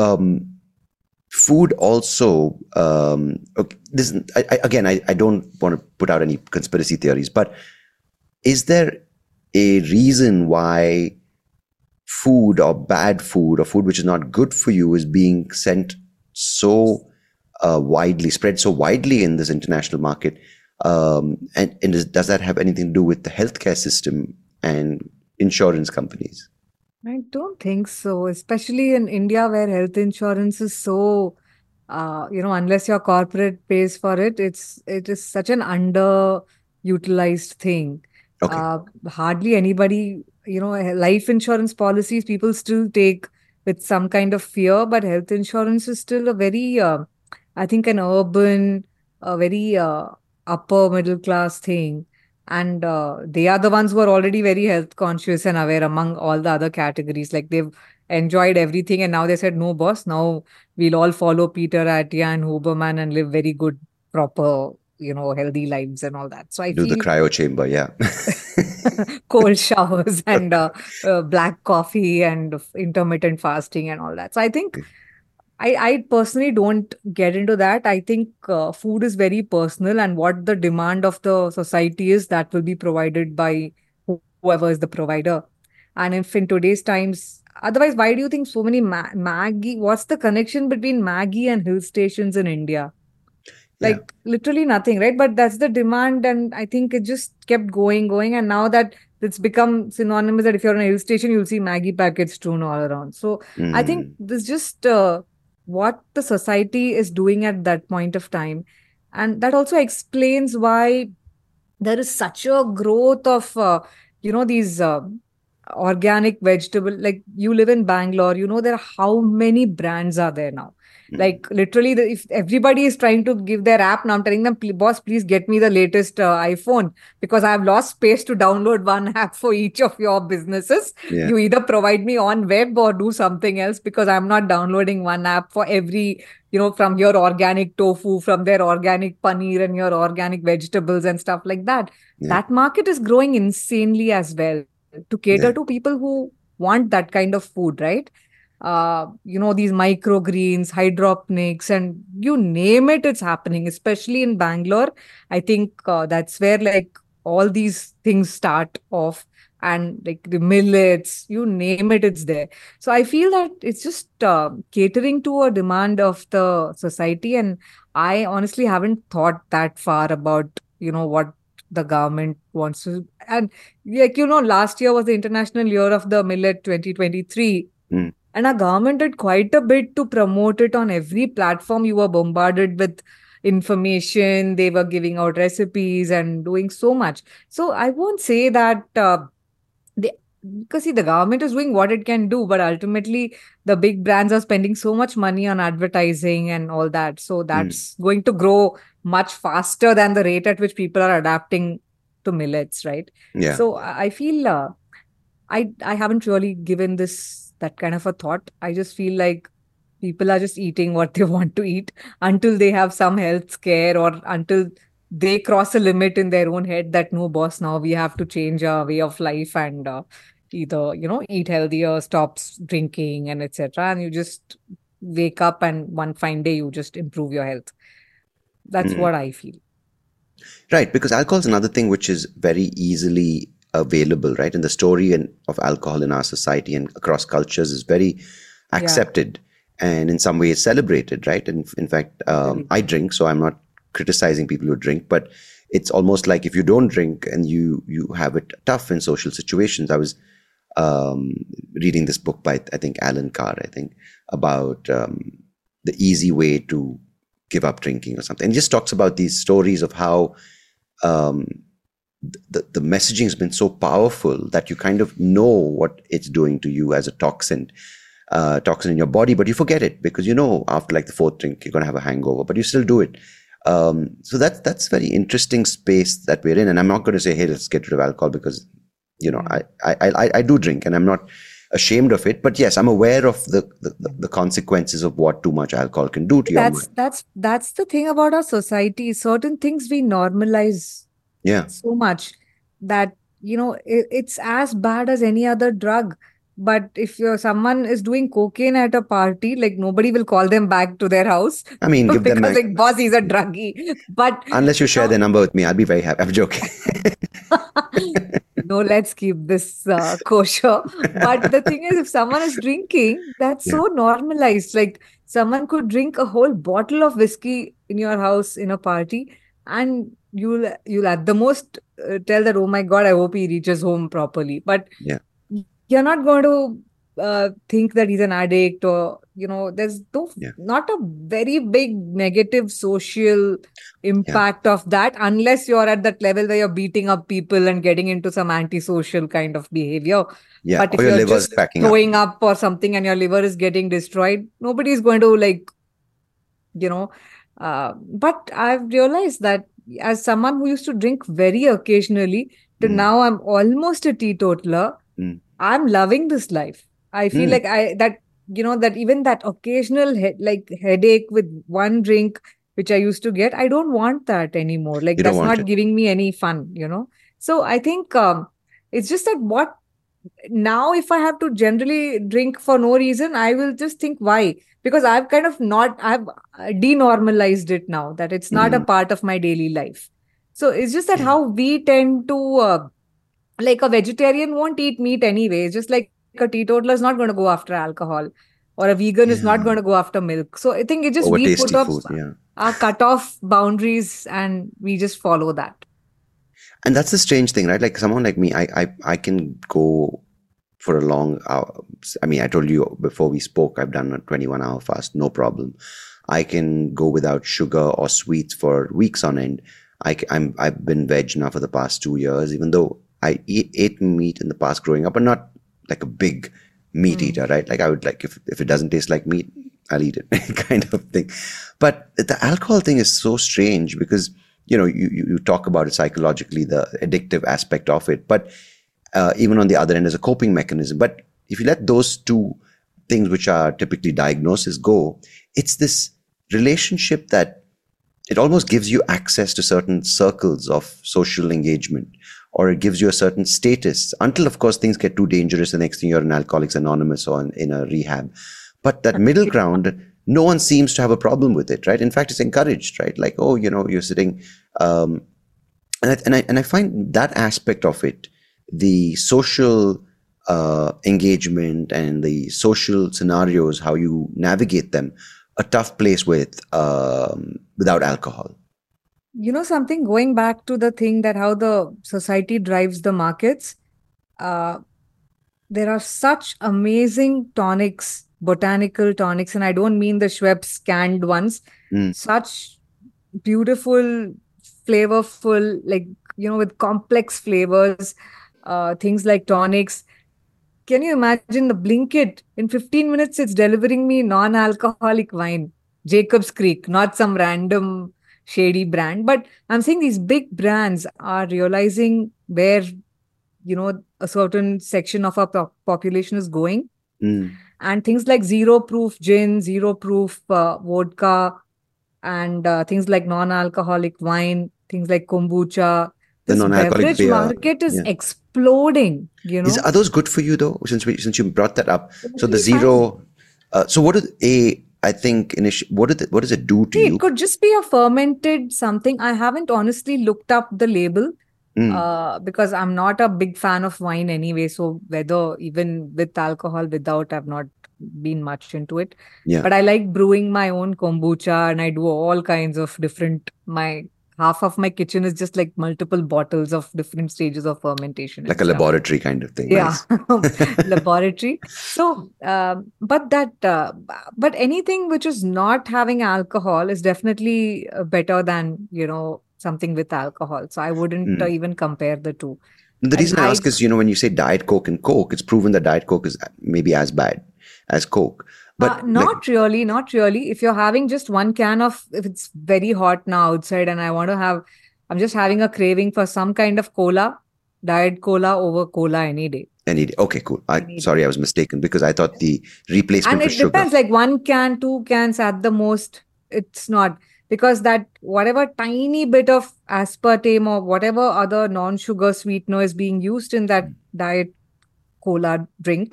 food also, okay, this, I don't want to put out any conspiracy theories, but is there a reason why food, or bad food, or food which is not good for you, is being sent so spread so widely in this international market? And does that have anything to do with the healthcare system and insurance companies? I don't think so, especially in India where health insurance is so, unless your corporate pays for it, it is such an underutilized thing. Okay. Hardly anybody, life insurance policies people still take with some kind of fear, but health insurance is still a very, I think, an urban, a very upper middle class thing. And they are the ones who are already very health conscious and aware among all the other categories. Like, they've enjoyed everything, and now they said, no, boss, now we'll all follow Peter Attia and Huberman and live very good, proper, healthy lives and all that. So I Do the feel cryo chamber, yeah. cold showers and black coffee and intermittent fasting and all that. So I think I personally don't get into that. I think food is very personal, and what the demand of the society is, that will be provided by whoever is the provider. And if in today's times, otherwise, why do you think so many Maggie? What's the connection between Maggie and hill stations in India? Yeah. Like, literally nothing, right? But that's the demand, and I think it just kept going, and now that it's become synonymous that if you're on a hill station, you'll see Maggie packets strewn all around. So I think this just what the society is doing at that point of time, and that also explains why there is such a growth of these organic vegetable. Like, you live in Bangalore, there are how many brands are there now. Like, literally, if everybody is trying to give their app now, I'm telling them, boss, please get me the latest iPhone, because I have lost space to download one app for each of your businesses. Yeah. You either provide me on web or do something else, because I'm not downloading one app for every, from your organic tofu, from their organic paneer and your organic vegetables and stuff like that. Yeah. That market is growing insanely as well, to cater Yeah. to people who want that kind of food, right? These microgreens, hydroponics, and you name it, it's happening, especially in Bangalore. I think that's where, like, all these things start off, and like the millets, you name it, it's there. So I feel that it's just catering to a demand of the society. And I honestly haven't thought that far about, what the government wants to. And like, last year was the International Year of the Millet 2023. And our government did quite a bit to promote it on every platform. You were bombarded with information. They were giving out recipes and doing so much. So I won't say that they, because see, the government is doing what it can do, but ultimately the big brands are spending so much money on advertising and all that. So that's going to grow much faster than the rate at which people are adapting to millets, right? Yeah. So I feel I haven't really given this that kind of a thought. I just feel like people are just eating what they want to eat until they have some health scare, or until they cross a limit in their own head that, no, boss, now we have to change our way of life and either, eat healthier, stop drinking, and etc. And you just wake up and one fine day you just improve your health. That's Mm. what I feel. Right, because alcohol is another thing which is very easily available, right? And the story of alcohol in our society and across cultures is very accepted and in some ways celebrated, right? And in fact, I drink, so I'm not criticizing people who drink, but it's almost like if you don't drink and you have it tough in social situations. I was reading this book by, I think, Alan Carr, about the easy way to give up drinking or something. And he just talks about these stories of how the messaging has been so powerful that you kind of know what it's doing to you as a toxin in your body, but you forget it because you know after like the fourth drink you're going to have a hangover, but you still do it. So that's very interesting space that we're in. And I'm not going to say, hey, let's get rid of alcohol, because I do drink and I'm not ashamed of it. But yes, I'm aware of the consequences of what too much alcohol can do to your mind. That's the thing about our society. Certain things we normalize so much that, it's as bad as any other drug. But if someone is doing cocaine at a party, like nobody will call them back to their house. I mean, give them because like, boss, he's a druggie. But unless you share their number with me, I'll be very happy. I'm joking. No, let's keep this kosher. But the thing is, if someone is drinking, that's so normalized. Like someone could drink a whole bottle of whiskey in your house in a party, and you'll at the most tell that, oh my God, I hope he reaches home properly. But you're not going to think that he's an addict, or there's not a very big negative social impact of that, unless you're at that level where you're beating up people and getting into some antisocial kind of behavior. But if you're just throwing up or something and your liver is getting destroyed, nobody's going to but I've realized that as someone who used to drink very occasionally to now I'm almost a teetotaler. I'm loving this life. I feel like that even that occasional headache with one drink, which I used to get, I don't want that anymore. Like that's not giving me any fun, So I think it's just that now if I have to generally drink for no reason, I will just think why? Because I've denormalized it now, that it's not a part of my daily life. So it's just that how we tend to like a vegetarian won't eat meat anyway. It's just like a teetotaler is not going to go after alcohol, or a vegan is not going to go after milk. So I think we put up our cutoff boundaries and we just follow that. And that's the strange thing, right? Like someone like me, I can go for a long hour. I mean, I told you before we spoke, I've done a 21-hour fast, no problem. I can go without sugar or sweets for weeks on end. I've been veg now for the past 2 years, even though I ate meat in the past growing up, but not like a big meat eater, right? Like I would like, if it doesn't taste like meat, I'll eat it kind of thing. But the alcohol thing is so strange because, you talk about it psychologically, the addictive aspect of it, but even on the other end as a coping mechanism. But if you let those two things, which are typically diagnoses, go, it's this relationship that it almost gives you access to certain circles of social engagement, or it gives you a certain status until, of course, things get too dangerous. The next thing you're in Alcoholics Anonymous or in a rehab. But that middle ground, no one seems to have a problem with it, right? In fact, it's encouraged, right? Like, oh, you're sitting, and I find that aspect of it, the social engagement and the social scenarios, how you navigate them, a tough place without alcohol. Something, going back to the thing that how the society drives the markets, there are such amazing tonics, botanical tonics, and I don't mean the Schweppes canned ones, such beautiful, flavorful, with complex flavors, things like tonics. Can you imagine the Blinkit? In 15 minutes, it's delivering me non-alcoholic wine. Jacob's Creek, not some random shady brand. But I'm saying these big brands are realizing where, a certain section of our population is going. And things like zero-proof gin, zero-proof vodka, and things like non-alcoholic wine, things like kombucha. This beverage market is exploding, Are those good for you though? Since you brought that up. So the zero, so what do I think what does it do to See, it you? could just be a fermented something. I haven't honestly looked up the label Mm, because I'm not a big fan of wine anyway. So whether even with alcohol, without, I've not been much into it. yeah, But I like brewing my own kombucha and I do all kinds of different, my half of my kitchen is just like multiple bottles of different stages of fermentation like and a stuff. laboratory kind of thing. Yeah, Nice. laboratory. So, but anything which is not having alcohol is definitely better than, something with alcohol. So I wouldn't Mm. even compare the two. The And reason I ask is, when you say Diet Coke and Coke, it's proven that Diet Coke is maybe as bad as Coke. But like, not really, not really. If you're having just one can of, if it's very hot now outside and I'm just having a craving for some kind of cola, diet cola over cola any day. okay, cool. Any day. Sorry, I was mistaken because I thought the And replacement was it sugar. depends, like one can, two cans at the most. It's not because that whatever tiny bit of aspartame or whatever other non-sugar sweetener is being used in that diet cola drink,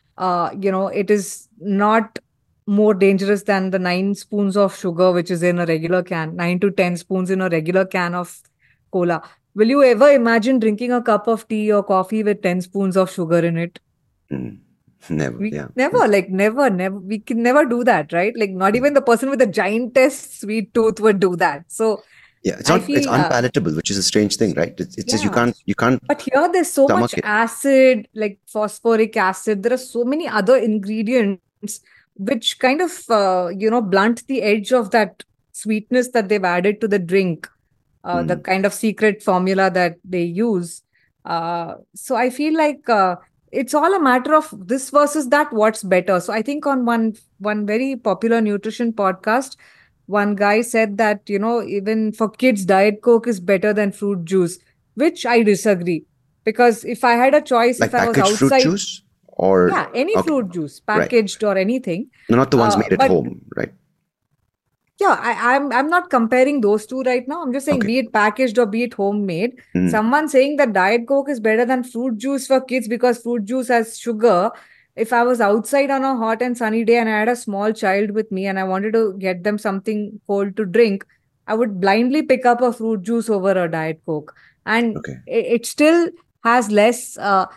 it is not more dangerous than the 9 spoons of sugar which is in a regular can, 9 to 10 spoons in a regular can of cola. Will you ever imagine drinking a cup of tea or coffee with 10 spoons of sugar in it? Mm. Never, We yeah. never, like never, we can never do that, right? Like not even the person with the giantest sweet tooth would do that. So Yeah, it's I not. It's feel, unpalatable, which is a strange thing, right? It's just yeah. you can't But here there's so stomach much it. acid, like phosphoric acid. There are so many other ingredients which kind of, blunt the edge of that sweetness that they've added to the drink, the Mm. kind of secret formula that they use. So I feel like it's all a matter of this versus that, what's better. So I think on one very popular nutrition podcast, one guy said that, even for kids, Diet Coke is better than fruit juice, which I disagree. Because if I had a choice, if Like I was packaged fruit outside, juice, or yeah, any okay, fruit juice, right? packaged or anything. No, not the ones made at But home, right? yeah, I'm not comparing those two right now. I'm just saying, Okay. be it packaged or be it homemade. Mm. Someone saying that Diet Coke is better than fruit juice for kids because fruit juice has sugar. If I was outside on a hot and sunny day and I had a small child with me and I wanted to get them something cold to drink, I would blindly pick up a fruit juice over a Diet Coke. And Okay. it still has less,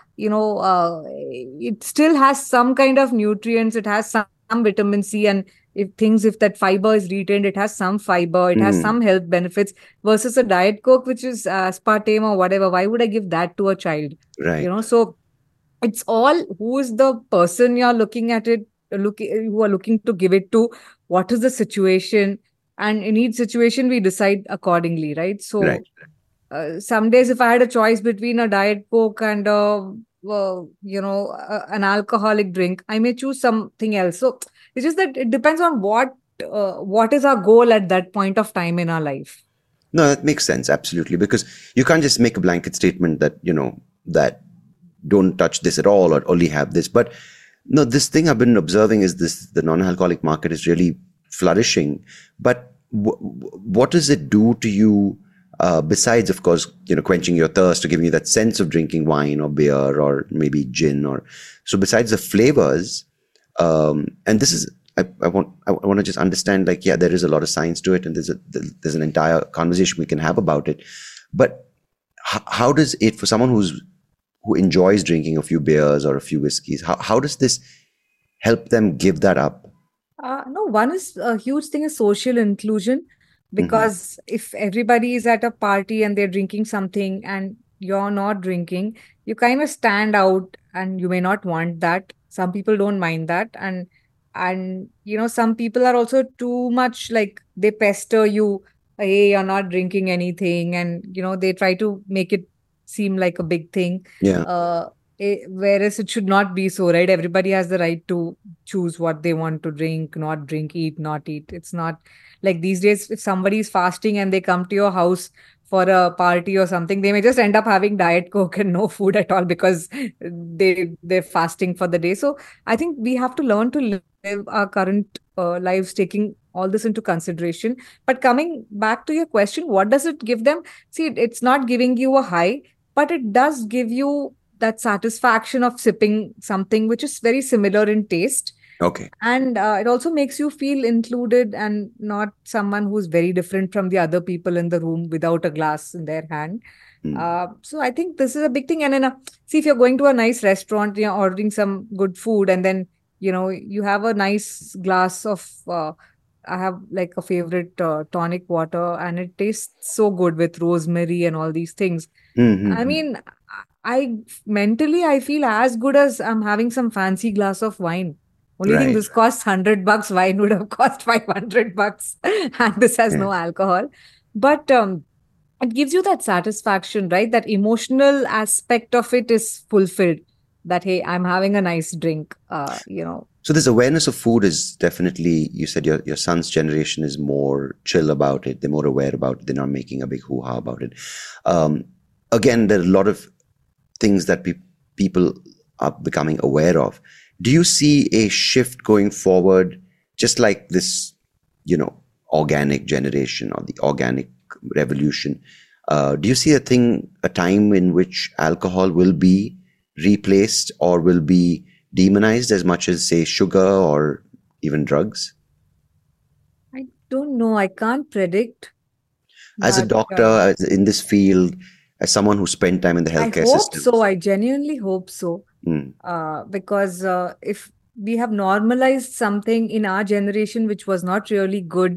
it still has some kind of nutrients. It has some vitamin C, and if that fiber is retained, it has some fiber, it has Mm. some health benefits versus a diet coke which is aspartame or whatever. Why would I give that to a child? Right. So it's all who is the person you're looking at it, who are looking to give it to, what is the situation, and in each situation we decide accordingly, right? Right. So some days if I had a choice between a diet coke and an alcoholic drink, I may choose something else. So it's just that it depends on what is our goal at that point of time in our life. No, that makes sense absolutely, because you can't just make a blanket statement that that don't touch this at all or only have this. But no, this thing I've been observing is the non-alcoholic market is really flourishing. But what does it do to you? Besides, of course, quenching your thirst or giving you that sense of drinking wine or beer or maybe gin, or so. Besides the flavors, and this is, I want to just understand. Like, yeah, there is a lot of science to it, and there's an entire conversation we can have about it. But how does it, for someone who enjoys drinking a few beers or a few whiskeys, how does this help them give that up? No, one is a huge thing is social inclusion, Hmm. because if everybody is at a party and they're drinking something and you're not drinking, you kind of stand out and you may not want that. Some people don't mind that. And some people are also too much, like they pester you, hey, you're not drinking anything, and they try to make it seem like a big thing. Yeah. Uh Whereas it should not be so, right? Everybody has the right to choose what they want to drink, not drink, eat, not eat. It's not like these days, if somebody is fasting and they come to your house for a party or something, they may just end up having diet coke and no food at all because they're fasting for the day. So I think we have to learn to live our current lives, taking all this into consideration. But coming back to your question, what does it give them? See, it's not giving you a high, but it does give you that satisfaction of sipping something which is very similar in taste. Okay. And it also makes you feel included and not someone who's very different from the other people in the room without a glass in their hand. Mm. So I think this is a big thing. And then, see, if you're going to a nice restaurant, ordering some good food, and then, you have a nice glass of, I have like a favorite tonic water, and it tastes so good with rosemary and all these things. I Mm-hmm. mean, I mentally, I feel as good as I'm having some fancy glass of wine. Only thing, Right. this costs $100. Wine would have cost $500, and this has Yeah. no alcohol. But it gives you that satisfaction, right? That emotional aspect of it is fulfilled. That, hey, I'm having a nice drink. So this awareness of food is definitely, you said your son's generation is more chill about it. They're more aware about it. They're not making a big hoo-ha about it. Um, Again, there are a lot of things that people are becoming aware of. Do you see a shift going forward, just like this, organic generation or the organic revolution? Do you see a time in which alcohol will be replaced or will be demonized as much as, say, sugar or even drugs? I don't know. I can't predict, As a but doctor in this field, as someone who spent time in the I healthcare hope system. so. I genuinely hope so. Mm, Because if we have normalized something in our generation which was not really good,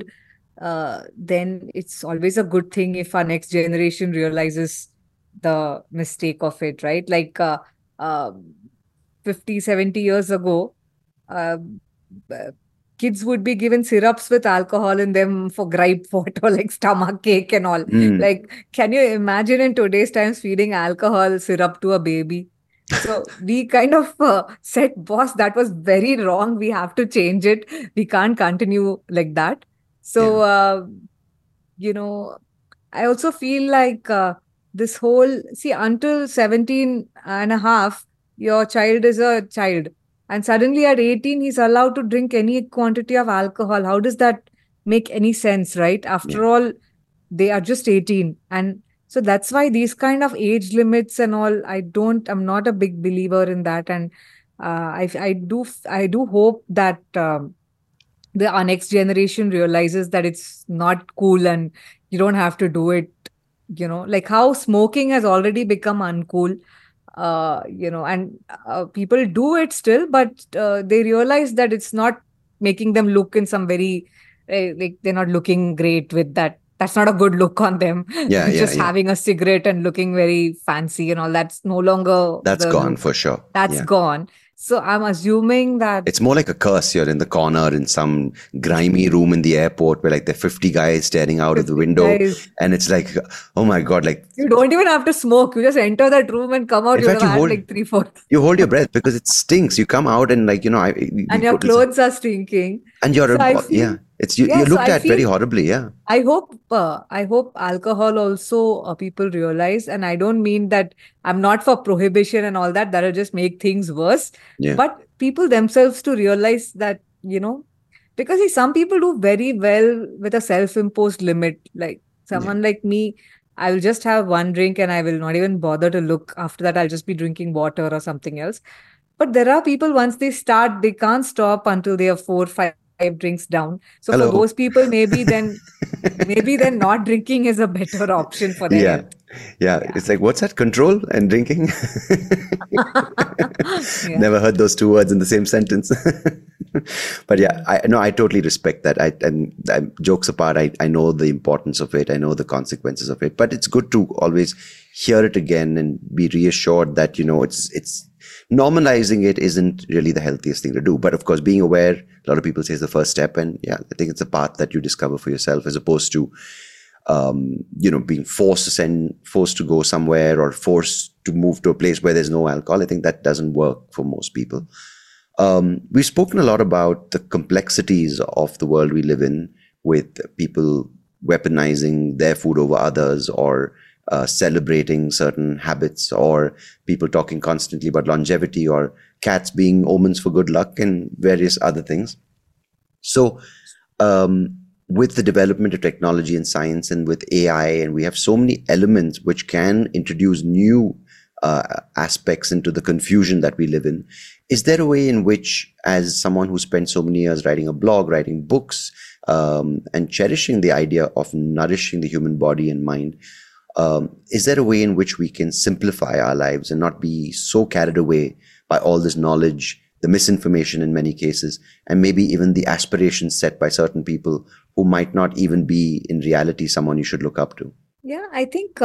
then it's always a good thing if our next generation realizes the mistake of it, right? Like uh, 50, 70 years ago, uh, uh, kids would be given syrups with alcohol in them for gripe water, like stomach ache and all. mm, Like, can you imagine in today's times feeding alcohol syrup to a baby? So we kind of said, boss, that was very wrong. We have to change it. We can't continue like that. yeah, So, you know, I also feel like this whole, see, until 17 and a half, your child is a child. And suddenly at 18, he's allowed to drink any quantity of alcohol. How does that make any sense, right? yeah. After all, they are just 18. And so that's why these kind of age limits and all, I'm not a big believer in that. And I do hope that our next generation realizes that it's not cool and you don't have to do it, like how smoking has already become uncool, and people do it still, but they realize that it's not making them look in some very, like they're not looking great with that. That's not a good look on them. Yeah, yeah, Just yeah. having a cigarette and looking very fancy and all, that's no longer That's the gone look. for sure. That's Yeah. gone. So I'm assuming that It's more like a curse. You're in the corner in some grimy room in the airport where like there are 50 guys staring out of the 50 window. guys. And it's like, oh my God, like, You don't even have to smoke. You just enter that room and come out. in You would fact, have had like three, four, you hold your breath because it stinks. You come out and like, we and your go to, clothes are stinking. and So I feel, yeah, yeah. you're So looked I at very feel, horribly. Yeah. I hope alcohol also people realize, and I don't mean that I'm not for prohibition and all that. That'll just make things worse. Yeah. But people themselves to realize that, because see, some people do very well with a self-imposed limit. Like Yeah. someone like me, I will just have one drink and I will not even bother to look. After that, I'll just be drinking water or something else. But there are people, once they start, they can't stop until they have four, five drinks down. So for Hello. those people, maybe then not drinking is a better option for their Yeah. health. Yeah. Yeah. It's like, what's that? Control and drinking? Yeah. Never heard those two words in the same sentence. But yeah, I totally respect that. Jokes apart, I know the importance of it. I know the consequences of it, but it's good to always hear it again and be reassured that, it's normalizing it isn't really the healthiest thing to do. But of course, being aware, a lot of people say is the first step. And yeah, I think it's a path that you discover for yourself as opposed to, being forced to go somewhere or forced to move to a place where there's no alcohol. I think that doesn't work for most people. We've spoken a lot about the complexities of the world we live in, with people weaponizing their food over others, or celebrating certain habits, or people talking constantly about longevity, or cats being omens for good luck, and various other things. So, with the development of technology and science and with AI, and we have so many elements which can introduce new aspects into the confusion that we live in. Is there a way in which, as someone who spent so many years writing a blog, writing books, and cherishing the idea of nourishing the human body and mind, is there a way in which we can simplify our lives and not be so carried away by all this knowledge, the misinformation in many cases, and maybe even the aspirations set by certain people who might not even be in reality someone you should look up to? Yeah, I think,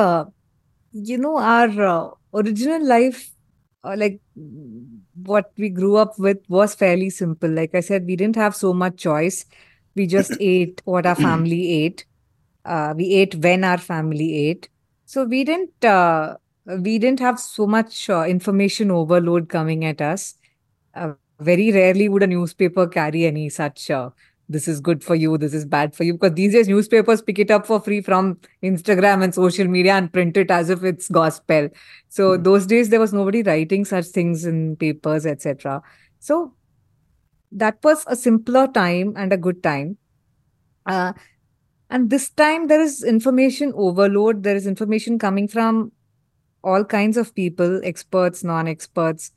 our original life, like what we grew up with, was fairly simple. Like I said, we didn't have so much choice. We just ate what our family ate. We ate when our family ate. So we didn't have so much information overload coming at us. Very rarely would a newspaper carry any such this is good for you, this is bad for you, because these days newspapers pick it up for free from Instagram and social media and print it as if it's gospel. So those days there was nobody writing such things in papers, etc. So that was a simpler time and a good time. Uh, and this time there is information overload. There is information coming from all kinds of people, experts, non-experts,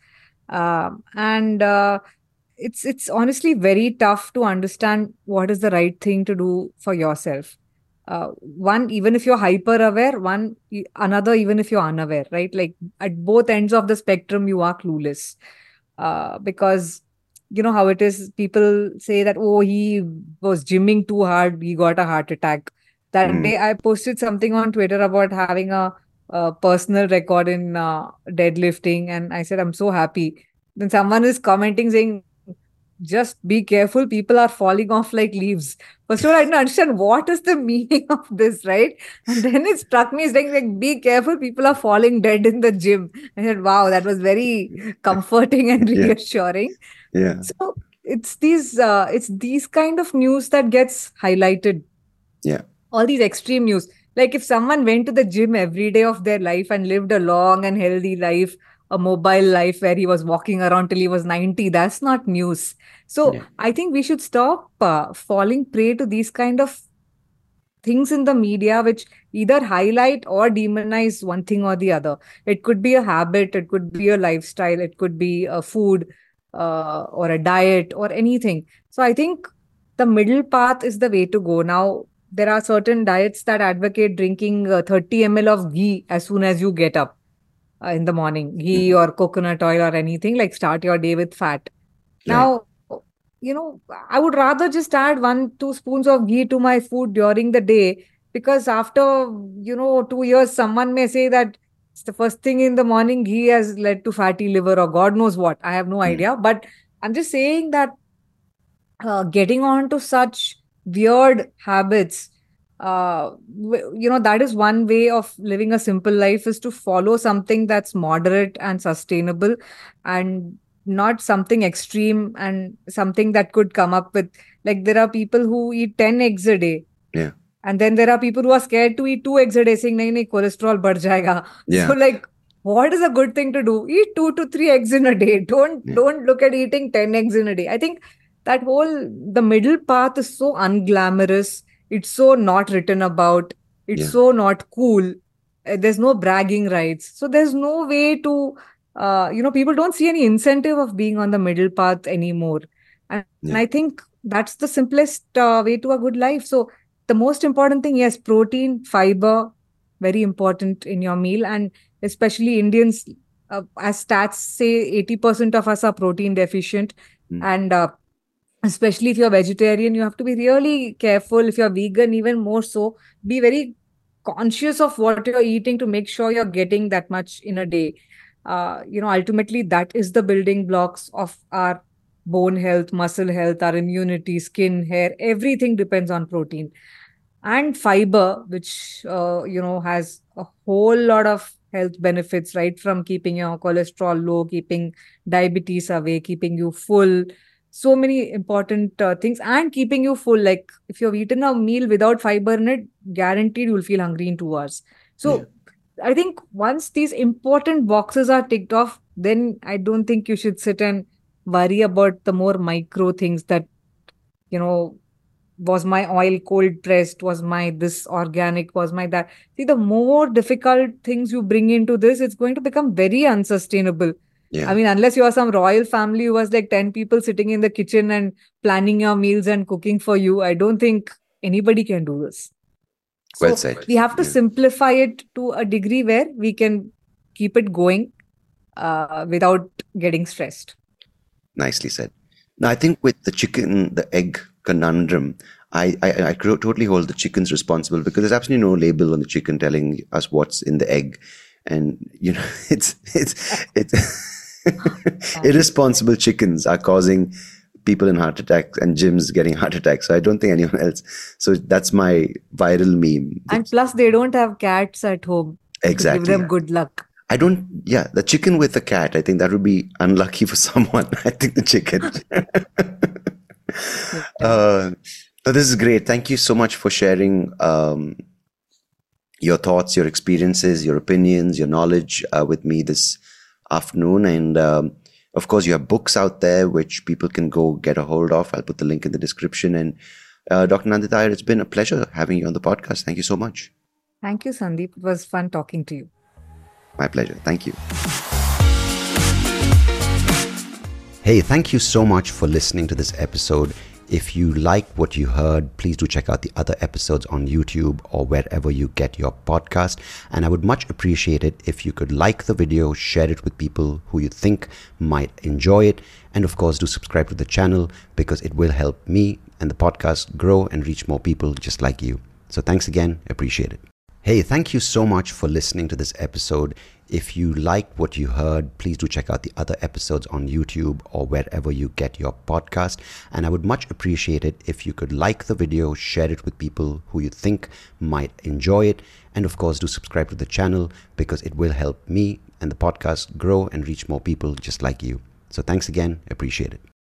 and it's honestly very tough to understand what is the right thing to do for yourself. One, even if you're hyper aware, another, even if you're unaware, right? Like at both ends of the spectrum, you are clueless. Because you know how it is. People say that, oh, he was gymming too hard, he got a heart attack. That day, I posted something on Twitter about having a personal record in deadlifting, and I said, I'm so happy. Then someone is commenting saying, just be careful, people are falling off like leaves. First of all, I didn't understand what is the meaning of this, right? And then it struck me saying, like, be careful, people are falling dead in the gym. I said, wow, that was very comforting and Yeah. reassuring. Yeah. So it's these kind of news that gets highlighted. Yeah. All these extreme news. Like if someone went to the gym every day of their life and lived a long and healthy life, a mobile life where he was walking around till he was 90, that's not news. So Yeah. I think we should stop falling prey to these kind of things in the media, which either highlight or demonize one thing or the other. It could be a habit, it could be a lifestyle, it could be a food, or a diet or anything. So I think the middle path is the way to go. Now, there are certain diets that advocate drinking 30 ml of ghee as soon as you get up in the morning, ghee or coconut oil or anything, like start your day with fat. Right. Now, I would rather just add 1, 2 spoons of ghee to my food during the day, because after, 2 years, someone may say that it's the first thing in the morning, ghee has led to fatty liver or God knows what. I have no idea. But I'm just saying that getting on to such weird habits, that is one way of living a simple life, is to follow something that's moderate and sustainable, and not something extreme and something that could come up with, like, there are people who eat 10 eggs a day. Yeah. And then there are people who are scared to eat 2 eggs a day, saying, nahi, nahi, cholesterol बढ़ जाएगा. Yeah. So, like, what is a good thing to do? Eat 2 to 3 eggs in a day. Don't look at eating 10 eggs in a day. I think the middle path is so unglamorous. It's so not written about. It's so not cool. There's no bragging rights. So there's no way to, people don't see any incentive of being on the middle path anymore. And I think that's the simplest way to a good life. So the most important thing, yes, protein, fiber, very important in your meal. And especially Indians, as stats say, 80% of us are protein deficient. And especially if you're vegetarian, you have to be really careful. If you're vegan, even more so, be very conscious of what you're eating to make sure you're getting that much in a day. Ultimately, that is the building blocks of our bone health, muscle health, our immunity, skin, hair, everything depends on protein. And fiber, which, has a whole lot of health benefits, right? From keeping your cholesterol low, keeping diabetes away, keeping you full, so many important things, and keeping you full. Like if you've eaten a meal without fiber in it, guaranteed you'll feel hungry in 2 hours. So I think once these important boxes are ticked off, then I don't think you should sit and worry about the more micro things that, Was my oil cold pressed? Was my this organic? Was my that? See, the more difficult things you bring into this, it's going to become very unsustainable. I Yeah. mean, unless you are some royal family who was like 10 people sitting in the kitchen and planning your meals and cooking for you, I don't think anybody can do this. Well So said. we have to Yeah. simplify it to a degree where we can keep it going without getting stressed. Nicely said. Now, I think with the egg conundrum, I totally hold the chickens responsible because there's absolutely no label on the chicken telling us what's in the egg, and it's irresponsible chickens are causing people in heart attacks and gyms getting heart attacks. So I don't think anyone else. So that's my viral meme. And plus, they don't have cats at home to give Exactly. them good luck. I don't, yeah, the chicken with the cat, I think that would be unlucky for someone. I think the chicken. This is great. Thank you so much for sharing your thoughts, your experiences, your opinions, your knowledge with me this afternoon. And of course, you have books out there which people can go get a hold of. I'll put the link in the description. And Dr. Nandita Iyer, it's been a pleasure having you on the podcast. Thank you so much. Thank you, Sandeep. It was fun talking to you. My pleasure. Thank you. Hey, thank you so much for listening to this episode. If you like what you heard, please do check out the other episodes on YouTube or wherever you get your podcast. And I would much appreciate it if you could like the video, share it with people who you think might enjoy it. And of course, do subscribe to the channel because it will help me and the podcast grow and reach more people just like you. So thanks again. Appreciate it. Hey, thank you so much for listening to this episode. If you liked what you heard, please do check out the other episodes on YouTube or wherever you get your podcast. And I would much appreciate it if you could like the video, share it with people who you think might enjoy it. And of course, do subscribe to the channel because it will help me and the podcast grow and reach more people just like you. So thanks again. Appreciate it.